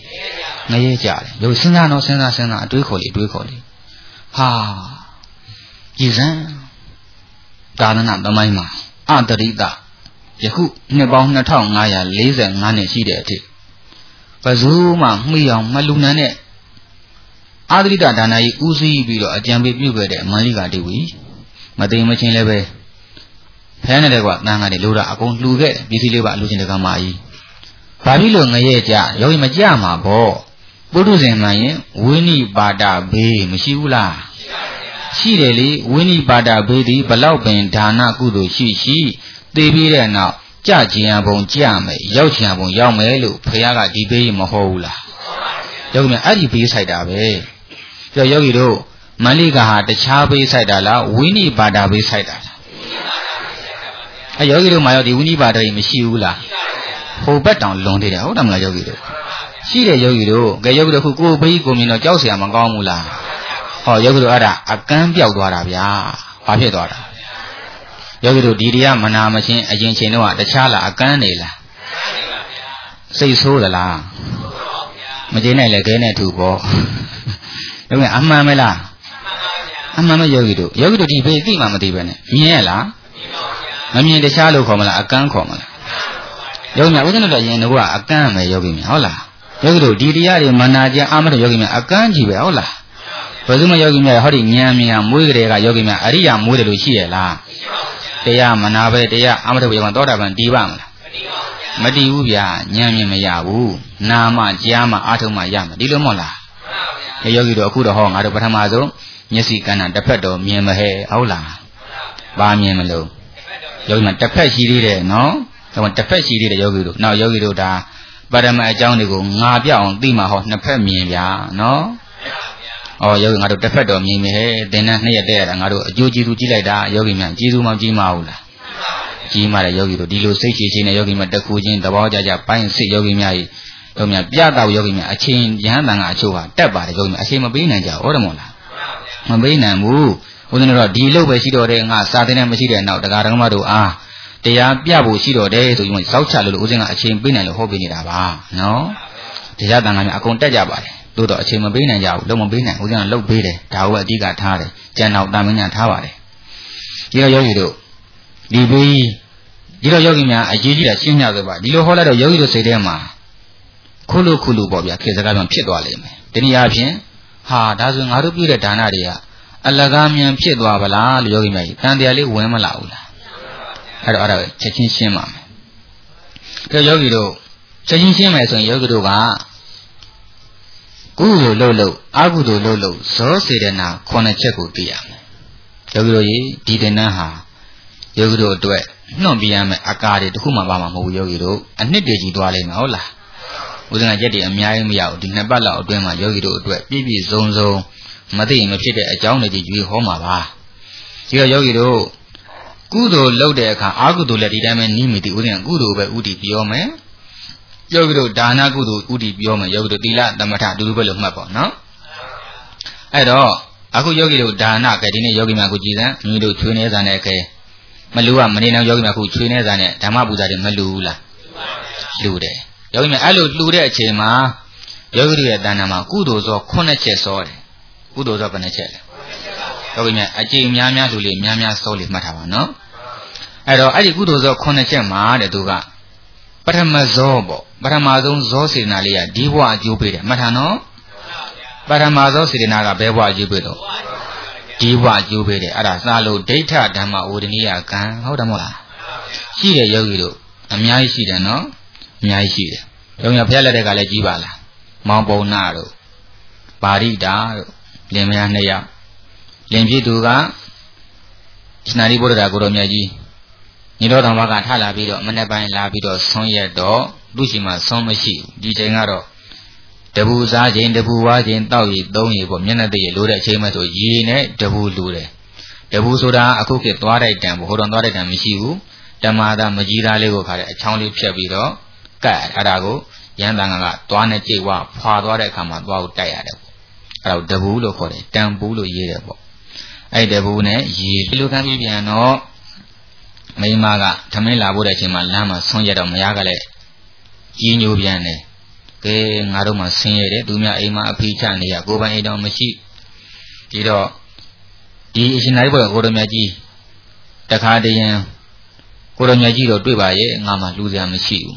ငရဲကြတယ်ရုပ်စဉ်းစားတော့စဉ်းစားအတွေးခေါ်လေဟာကြည်စံသာသနာသမိုင်းမှာအတရိတယခုနှစ်ပေါင်း2545နှစ်ရှိတဲ့အထိဘယ်သူမှမှီအောင်မလူနန်းတဲ့အာတရိတဒါနကြီးဦးစီးပြီးတော့အကြံပေးပြုခဲ့တဲ့မန္လိကာဒေဝီမသိမချင်းလည်းပဲဖဲနေတဲ့ကွာတန်ခါတွေလိုတာအကုန်လှူခဲ့ပစ္စည်းလေးပါလှူခြင်းတကမာကြီးဘာဖြစ်လို့ငရဲကြယောဂီမကြမှာပေါ့ပုထုဇဉ်မှန်ရင်ဝိနိပါဒဘေးမရှိဘူးလားရှိတယ်လေဝိနိပါဒဘေးဒီဘလောက်ပင်ဒါနကုသိုလ်ရှိသိပြီးတဲ့နောက်ကြကြင်ရပုံကြမယ်ရောက်ချင်ရပုံရောက်မယ်လို့ဖခင်ကဒီဘေးမဟုတ်ဘူးလားယောဂီများအဲ့ဒီဘေးဆိုင်တာပဲပြောယောဂီတို့မန္လိကာဟာတခြားဘေးဆိုင်တာလားဝိနိပါဒဘေးဆိုင်တာလားအဲ့ယောဂီတို့မှာရောဒီဝိနိပါဒကြီးမရှိဘူးလားဟိုဘက်တောင်လွန်သေးတယ်ဟုတ်တယ်မလားယောဂီတို့ရှိတယ်ယောဂီတို့ကဲယောဂီတို့ခုကိုဘေးကိုမြင်တော့ကြောက်เสียမကောင်းဘူးလားဟောယောဂီတို့အဲ့ဒါအကန်းပြောက်သွားတာဗျာဘာဖြစ်သွားတာယောဂီတို့ဒီတရားမနာမချင်းအရင်ချိန်တော့တခြားလားအကန်းနေလားစိတ်ဆိုးသလားမကျေနိုင်လဲခဲနဲ့ထူပေါ့ယောဂီအမှန်မလားအမှန်မယောဂီတို့ဒီဘေးသိမှမသိပဲနဲ့မြင်ရလားမမြင်တခြားလို့ခေါ်မလားအကန်းခေါ်မလားယောဂီများဦးဇင်းတို့ရင်တော့အကန်းမယ်ယောဂီများဟုတ်လားယောဂီတို့ဒီတရားတွေမနာကြအာမတဲ့ယောဂီများအကန်းကြီးပဲဟုတ်လားဘယ်သူမှယောဂီများဟောဒီဉာဏ်မြင်မွေးကြတဲ့ကယောဂီများအရိယာမွေးတယ်လို့ရှိရလားတရားမနာပဲတရားအာမတဲ့ယောဂီသောတာပန်တည်ပါမလားမတည်ဘူးဗျာဉာဏ်မြင်မရဘူးနာမကြားမအာထုံမရမယ်ဒီလိုမဟုတ်လားယောဂီတို့အခုတော့ဟောငါတို့ပထမဆုံးမျက်စိကဏ္ဍတစ်ဖက်တော့မြင်မဟဲ့ဟုတ်လားဘာမြင်မလို့ယောဂီများတစ်ဖက်ရှိသေးတယ်နော်ဒါမှတစ်ဖက်ရှိသေးတယ်ယောဂီတို့နောက်ယောဂီတို့ဒါပါရမအကြောင်းတွေကိုငါပြအောင်သိမှာဟောနှစ်ဖက်မြင်ဗျာနော်ယောဂီငါတို့တစ်ဖက်တော့မြင်ပြီဟဲ့သင်္นาน2ရက်တည်းရတာငါတို့အကျိုးကျေးဇူးကြည့်လိုက်တာယောဂီများကျေးဇူးမှကြီးမဟုတ်လားကြီးမာတယ်ယောဂီတို့ဒီလိုစိတ်ချချင်းနဲ့ယောဂီများတခုချင်းသဘောကြကြပိုင်းစစ်ယောဂီများပြတော့ယောဂီများအချင်းရဟန်းတန်ကအချို့ဟာတက်ပါတယ်ယောဂီများအချင်းမပေးနိုင်ကြဟုတ်တယ်မို့လားမပေးနိုင်ဘူးဦးဇင်းတို့ဒီလို့ပဲရှိတော့တယ်ငါစာသင်နဲ့မရှိတဲ့နောက်တရားဓမ္မတို့အားတရားပြဖို့ရှိတော့တယ်ဆိုပြီးစောက်ချလို့ဦးဇင်းကအချိန်ပေးနိုင်လို့ဟောပေးနေတာပါနော်တရားတန်ခါများအကုန်တက်ကြပါတယ်သို့တော့အချိန်မပေးနိုင်ကြဘူးလုံးမပေးနိုင်ဦးဇင်းကလှုပ်ပေးတယ်ဒါကိုအဓိကထားတယ်ကျန်တော့တာမင်းညာထားပါတယ်ဒီတော့ယောဂီတို့ဒီဘေးဒီတော့ယောဂီများအရေးကြီးတာရှင်းပြသပါဒီလိုဟောလိုက်တော့ယောဂီတို့စိတ်ထဲမှာခုလိုပေါ့ဗျာခေစကားပြောဖြစ်သွားလိမ့်မယ်တနည်းအားဖြင့်ဟာဒါဆိုငါတို့ပြုတဲ့ဒါနတွေကအလကားမြန်ဖြစ်သွားပါလားလို့ယောဂီများတန်တရားလေးဝင်မလာဘူးလားအဲ့တော့ချက်ချင်းရှင်းပါမယ်။ယောဂီတို့ချက်ချင်းရှင်းမယ်ဆိုရင်ယောဂီတို့ကကုသိုလ်လုပ်အကုသိုလ်လုပ်ဇောစေတနာ9ချက်ကိုသိရမယ်။ယောဂီတို့ဒီသင်္นานဟာယောဂီတို့အတွက်နှွန့်ပြရမယ်အကာတွေတခုမှပါမှာမဟုတ်ဘူးယောဂီတို့အနှစ်တည်းကြီးသွားလိမ့်မယ်ဟုတ်လား။ဦးဇင်းကရက်တွေအများကြီးမရဘူးဒီ2ပတ်လောက်အတွင်းမှာယောဂီတို့အတွက်ပြည့်စုံမသိရင်မဖြစ်တဲ့အကြောင်းတွေကြီးရွေးဟောမှာပါ။ဒီတော့ယောဂီတို့ကုသိုလ်လုပ်တဲ့အခါအာကုသိုလ်လည်းဒီတိုင်းပဲနီးမိသည်ဥဒိယကုသိုလ်ပဲဥတီပြောမယ်ယောဂီတို့ဒါနကုသိုလ်ဥတီပြောမယ်ယောဂီတို့သီလသမထဒုတိယပဲလို့မှတ်ပါနော်အဲ့တော့အခုယောဂီတို့ဒါနကဲဒီနေ့ယောဂီများကိုကြည်စမ်းမိတို့ချွေးနေစားနဲ့ကဲမလူကမနေနိုင်ယောဂီများကိုချွေးနေစားနဲ့ဓမ္မပူဇာတွေမလူဘူးလားလူတယ်ယောဂီများအဲ့လိုလူတဲ့အချိန်မှာယောဂီတို့ရဲ့တဏ္ဍာမှာကုသိုလ်စော9ချက်စောတယ်ကုသိုလ်စောဘယ်နှချက်လဲယောဂီများအကျိန်များလူလေးများစောလေးမှတ်ထားပါနော်အဲ့တော့အဲ့ဒီကုသိုလ်စော9ချက်မှာတဲ့သူကပထမဇောပေါ့ပထမဆုံးဇောစေနာလေးကဒီဘဝအကျိုးပေးတယ်မှတ်ထားနော်ပထမဇောစေနာကဘယ်ဘဝအကျိုးပေးတော့ဒီဘဝအကျိုးပေးတယ်အဲ့ဒါသာလို့ဒိဋ္ဌဓမ္မဝဒနိယကံဟုတ်တယ်မဟုတ်လားရှိတယ်ယောဂီတို့အများကြီးရှိတယ်နော်အများကြီးရှိတယ်ယောဂီဘုရားလက်ထက်ကလည်းကြီးပါလားမောင်ပုံနာတို့ပါရိတာတို့လင်မယား2ယောက်လင်ဖြစ်သူကစနာရီဘုရားကိုတော်မြတ်ကြီးညီတော်တော်ကထလာပြီးတော့မနေ့ပိုင်းလာပြီးတော့ဆွမ်းရက်တော့သူ့ရှိမှဆွမ်းမရှိဘူးဒီချိန်ကတော့တပူစားခြင်းတပူဝါခြင်းတောက်ရည်သုံးရည်ပေါ့မျက်နှာတည်းလိုတဲ့အချိန်မှဆိုရေနဲ့တပူလူတယ်တပူဆိုတာအခုခေတ်သွားတိုက်တံဟိုတော်သွားတိုက်တံမရှိဘူးဓမ္မာသာမကြီးသားလေးကိုခါတဲ့အချောင်းလေးဖြတ်ပြီးတော့ကတ်အဲ့ဒါကိုရန်တန်ကသွားနဲ့ကြိတ်ဝါဖွာသွားတဲ့အခါမှာသွားကိုတိုက်ရတယ်ပေါ့အဲ့ဒါတပူလို့ခေါ်တယ်တံပူလို့ရေးတယ်ပေါ့အဲ့တပူနဲ့ရေလိုကမ်းပြီးပြန်တော့မိမကထမင်းလာဖို့တဲ့အချိန်မှာလမ်းမှာဆွန့်ရတော့မရကလည်းကြီးညိုပြန်တယ် ke ngaro ma sin yede tu mya ai ma aphi cha ne ya ko ban ai taw mashi di do di aရှင်သာရိပုတ္တရာကိုရမြတ်ကြီးတခါတည်းရင်ကိုရမြတ်ကြီးတော့တွေ့ပါရဲ့ငါမှလူစရာမရှိဘူး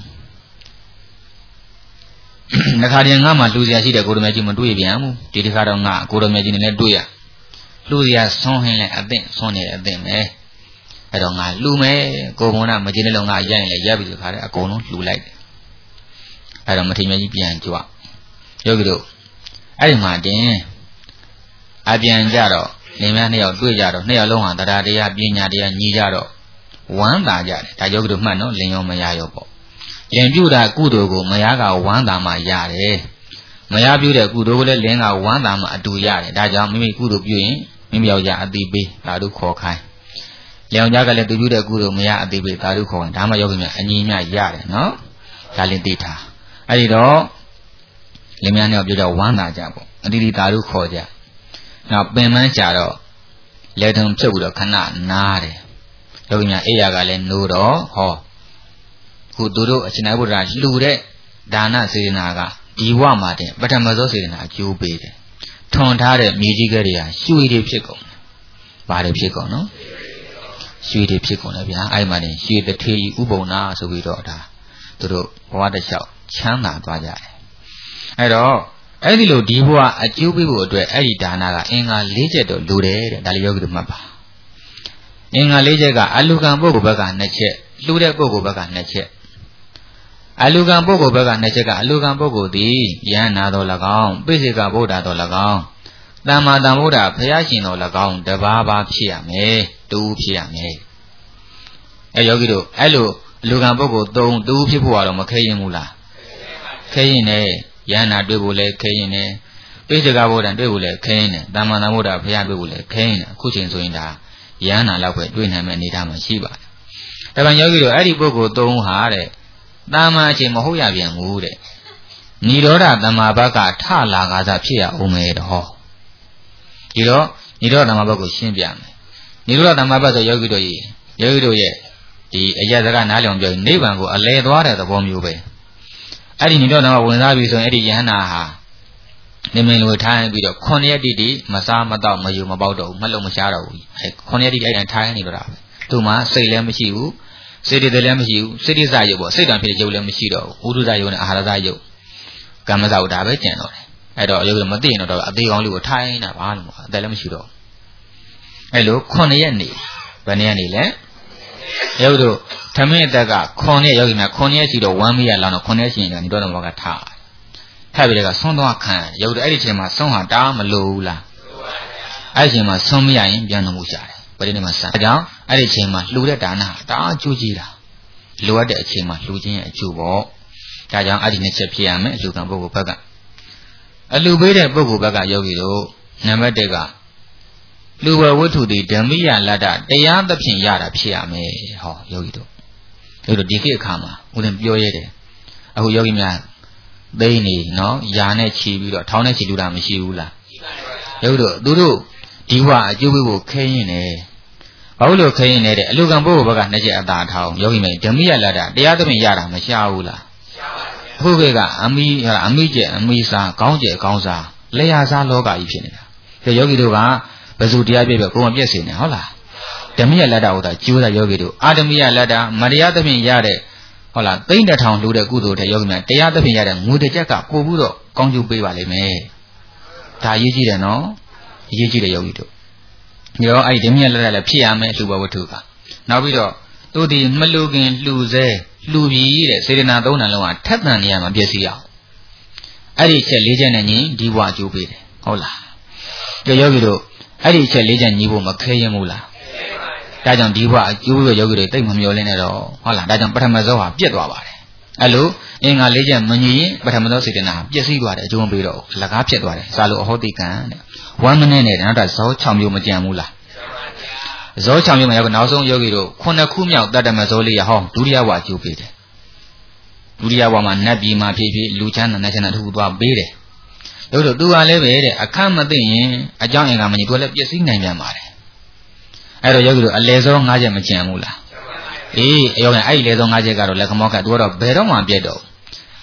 တခါတည်းငါမှလူစရာရှိတဲ့ကိုရမြတ်ကြီးမတွေ့ပြန်ဘူးဒီတခါတော့ငါကိုရမြတ်ကြီးနဲ့တွေ့ရလူစရာဆွန်းဟင်းလဲအသင့်ဆွန်းနေတဲ့အသင့်ပဲအဲ့တော့ငါလူမယ်ကိုဘုံနာမကျင်းတဲ့လုံးငါရိုက်ရင်လည်းရပ်ပြီးတခါတည်းအကုန်လုံးလူလိုက်တယ်အဲ့တော့မထေရမြတ်ကြီးပြန်ကြွယောဂီတို့အဲ့ဒီမှာတင်အပြန်ကြတော့လင်မယားနှစ်ယောက်တွေ့ကြတော့နှစ်ယောက်လုံးဟာတရားတရားပညာတရားညီကြတော့ဝမ်းသာကြတယ်ဒါယောဂီတို့မှတ်နော်လင်ရောမယားရောပေါ့လင်ပြုတာကုသိုလ်ကိုမယားကဝမ်းသာမှရတယ်မယားပြုတဲ့ကုသိုလ်ကိုလည်းလင်ကဝမ်းသာမှအတူရတယ်ဒါကြောင့်မိမိကုသိုလ်ပြုရင်မိမိယောက်ျားအတိပေးသာဓုခေါ်ခိုင်းလင်ယောက်ျားကလည်းသူပြုတဲ့ကုသိုလ်မယားအတိပေးသာဓုခေါ်ခိုင်းဒါမှယောဂီများအညီအမျှရတယ်နော်ဒါလင်သိထားအဲ့ဒီတော့လင်မယားနှစ်ယောက်ပြုတော့ဝမ်းသာကြပေါ့အတိတိသာဓုခေါ်ကြနောက်ပင်မကြတော့လေထုံဖြုတ်ပြီးတော့ခဏနားတယ်ယောဂီများအိယာကလည်းနိုးတော့ဟောခုသူတို့အရှင်သာရိပုတ္တရာလှူတဲ့ဒါနစေတနာကဒီဝမှာတင်ပထမသောစေတနာအကျိုးပေးတယ်ထွန်ထားတဲ့မြေကြီးကလေးဟာရွှေတွေဖြစ်ကုန်တယ်ဘာတွေဖြစ်ကုန်နော်ရွှေတွေဖြစ်ကုန်တယ်ဗျာအဲ့မှာတင်ရွှေတထေကြီးဥပုံနာဆိုပြီးတော့ဒါသူတို့ဘဝတစ်လျှောက်ချမ်းသာသွားကြတယ်အဲ့တော့အဲ့ဒီလိုဒီဘဝအကျိုးပေးဖို့အတွက်အဲ့ဒီဒါနကအင်္ဂါ၄ချက်တော့လိုတယ်တဲ့ဒါလည်းယောဂီတို့မှတ်ပါအင်္ဂါ၄ချက်ကအလူကံပုဂ္ဂိုလ်ဘက်က2ချက်လှူတဲ့ပုဂ္ဂိုလ်ဘက်က2ချက်အလူကံပုဂ္ဂိုလ်ဘက်က2ချက်ကအလူကံပုဂ္ဂိုလ်သည်ယန္နာတော်၎င်းပိစိကဗုဒ္ဓတော်၎င်းသမ္မာသမ္ဗုဒ္ဓဘုရားရှင်တော်၎င်းတပါးပါဖြစ်ရမယ်တူဖြစ်ရမယ်အဲ့ယောဂီတို့အဲ့လိုအလူကံပုဂ္ဂိုလ်3တူဖြစ်ဖို့ကတော့မခဲရင်ဘူးလားခဲရင်နဲ့ယန္နာတွေ့ဖို့လည်းခဲရင်နဲ့ပိစိကဗုဒ္ဓတွေ့ဖို့လည်းခဲရင်နဲ့သမ္မာသမ္ဗုဒ္ဓဘုရားတွေ့ဖို့လည်းခဲရင်နဲ့အခုချိန်ဆိုရင်ဒါယန္နာလောက်ပဲတွေ့နိုင်မယ့်အနေအထားမှာရှိပါတယ်။ဒါပေမဲ့ယောဂီတို့အဲ့ဒီပုဂ္ဂိုလ်3ဟာတဲ့တာမန်အချိန်မဟုတ်ရပြန်ဘူးတဲ့။နိရောဓသမ္မာဘကထလာကားစားဖြစ်ရအောင်မယ်တော့ဟော။ဒီတော့နိရောဓသမ္မာဘကိုရှင်းပြမယ်။နိရောဓသမ္မာဘဆိုယောဂီတို့ရဲ့ဒီအယတကနားလျောင်ပြောရင်နိဗ္ဗာန်ကိုအလဲသွားတဲ့သဘောမျိုးပဲ။အဲ့ဒီနိရောဓသမ္မာဝင်စားပြီဆိုရင်အဲ့ဒီယန္နာဟာနေမင်းလိုထိုင်းပြီးတော့9ရက်တိမစားမတော့မယူမပေါက်တော့ဘူးမလုံးမရှားတော့ဘူးအဲ9ရက်တိအဲ့ဒါထိုင်းနေတော့တာပဲသူ့မှာစိတ်လည်းမရှိဘူးစိတ်တည်းလည်းမရှိဘူးစိတ်တိစရုပ်ပေါ့စိတ်တံဖြစ်တဲ့ရုပ်လည်းမရှိတော့ဘူးဥဒုဇရုပ်နဲ့အာဟာရဇရုပ်ကမ္မဇရုပ်ဒါပဲကျန်တော့တယ်အဲ့တော့ရုပ်ကမသိရင်တော့အသေးကောင်းလေးကိုထိုင်းတာဘာလို့အသက်လည်းမရှိတော့အဲ့လို9ရက်နေဘယ်နှစ်ရက်နေလဲရုပ်တို့သမင်းအသက်က9ရက်ယောဂီများ9ရက်ရှိတော့1မိရလောက်တော့9ရက်ရှိရင်ဒီတော့ဘောကထားထပ်ပြီးတော့ဆုံးသွားခံရုပ်အဲ့ဒီချိန်မှာဆုံးဟာတားမလို့ဘူးလားအဲ့ဒီချိန်မှာဆုံးမရရင်ပြန်လို့ရှာတယ်ပရိနိဗ္ဗာန်ဆံဒါကြောင့်အဲ့ဒီချိန်မှာလှူတဲ့ဒါနတားအကျိုးကြီးတာလိုအပ်တဲ့အချိန်မှာလှူခြင်းရဲ့အကျိုးပေါ့ဒါကြောင့်အဲ့ဒီနှစ်ချက်ဖြစ်ရမယ်အလှူခံပုဂ္ဂိုလ်ဘက်ကအလှူပေးတဲ့ပုဂ္ဂိုလ်ဘက်ကယောဂီတို့နံပါတ်1ကလူဝဝတ္ထုတိဓမ္မိယလတ္တတရားသဖြင့်ရတာဖြစ်ရမယ်ဟောယောဂီတို့ဒီခေတ်အခါမှာဦးဇင်းပြောရတယ်အခုယောဂီများသိနေနော်ယာနဲ့ချီပြီးတော့ထောင်းနဲ့ချီလူတာမရှိဘူးလားရှိပါဘူးသူတို့ဒီဘဝအကျိုးပေးဖို့ခဲရင်တယ်ဘာလို့လို့ခဲရင်လဲတဲ့အလူကံပုဂ္ဂိုလ်ဘက်ကနှစ်ချက်အသာထောင်းယောဂီမယ်ဓမ္မိယလတ္တတရားသဖြင့်ရတာမရှားဘူးလားရှားပါဘူးအခုကအမိကျက်အမိစားခေါင်းကျက်ခေါင်းစားလက်ရစားလောကကြီးဖြစ်နေတာဒါယောဂီတို့ကဘယ်သူတရားပြည့်ကိုယ်မပြည့်စင်နေဟုတ်လားဓမ္မိယလတ္တဟောတာကျိုးတာယောဂီတို့အာဓမ္မိယလတ္တမတရားသဖြင့်ရတဲ့ဟုတ်လားသိမ့်တစ်ထောင်လှူတဲ့ကုသိုလ်တဲ့ယောဂီများတရားသဖြင့်ရတဲ့ငွေတစ်ချက်ကပို့ပြီးတော့ကောင်းကျိုးပေးပါလိမ့်မယ်ဒါအရေးကြီးတယ်နော်အရေးကြီးတယ်ယောဂီတို့ဒီတော့အဲ့ဒီဓမ္မရလက်လည်းဖြစ်ရမယ်လှူဘဝတ္ထုကနောက်ပြီးတော့သူဒီမလှူခင်လှူစေလှူပြီးတဲ့စေတနာ3ဏလုံးဟာထက်သန်နေရမှာပြည့်စည်အောင်အဲ့ဒီချက်၄ချက်နဲ့ညီဒီဘဝအကျိုးပေးတယ်ဟုတ်လားဒီယောဂီတို့အဲ့ဒီချက်၄ချက်ညီဖို့မခဲရင်ဘူးလားဒါကြောင့်ဒီဘဝအကျိုးရယောဂီတွေတိတ်မမျောလင်းနဲ့တော့ဟုတ်လားဒါကြောင့်ပထမဇောဟာပြက်သွားပါတယ်အဲ့လိုအင်္ဂါ၄ချက်မညီရင်ပထမဇောစေတနာပျက်စီးသွားတယ်အကျိုးမပေးတော့ဘူးလကားဖြစ်သွားတယ်စာလို့အဟောတိကံတဲ့1မိနစ်နဲ့နောက်တော့ဇော6မျိုးမကြံဘူးလားဇော6မျိုးမှာရောက်နောက်ဆုံးယောဂီတို့9ခုမြောက်တတ္တမဇောလေးရဟောဒုတိယဘဝအကျိုးပေးတယ်ဒုတိယဘဝမှာနတ်ပြည်မှာဖြစ်ဖြစ်လူချမ်းသာနတ်ချမ်းသာတစ်ခုသွားပေးတယ်တို့သူကလည်းပဲတဲ့အခက်မသိရင်အကြောင်းအင်္ဂါမညီသူကလည်းပျက်စီးနိုင်ပြန်ပါတယ်အဲ့တော့ယောဂီတို့အလဲဆုံး5ချက်မကျန်ဘူးလားအေးယောဂီအဲ့ဒီလဲဆုံး5ချက်ကတော့လက်ခမောကသူကတော့ဘယ်တော့မှပြတ်တော့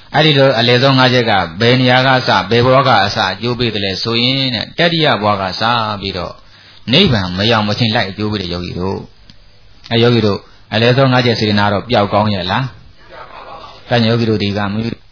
အဲ့ဒီလိုအလေဆုံး၅ချက်ကဘယ်နေရာကစဘယ်ဘဝကအစအကျိုးပေးတယ်လဲဆိုရင်တဲ့တတိယဘဝကစပြီးတော့နိဗ္ဗာန်မရောက်မချင်းလိုက်အကျိုးပေးတဲ့ယောဂီတို့ယောဂီတို့အလေဆုံး၅ချက်စေတနာတော့ပျောက်ကောင်းရဲ့လားပျောက်ပါဘူး။ဒါကြောင့်ယောဂီတို့ဒီကမိ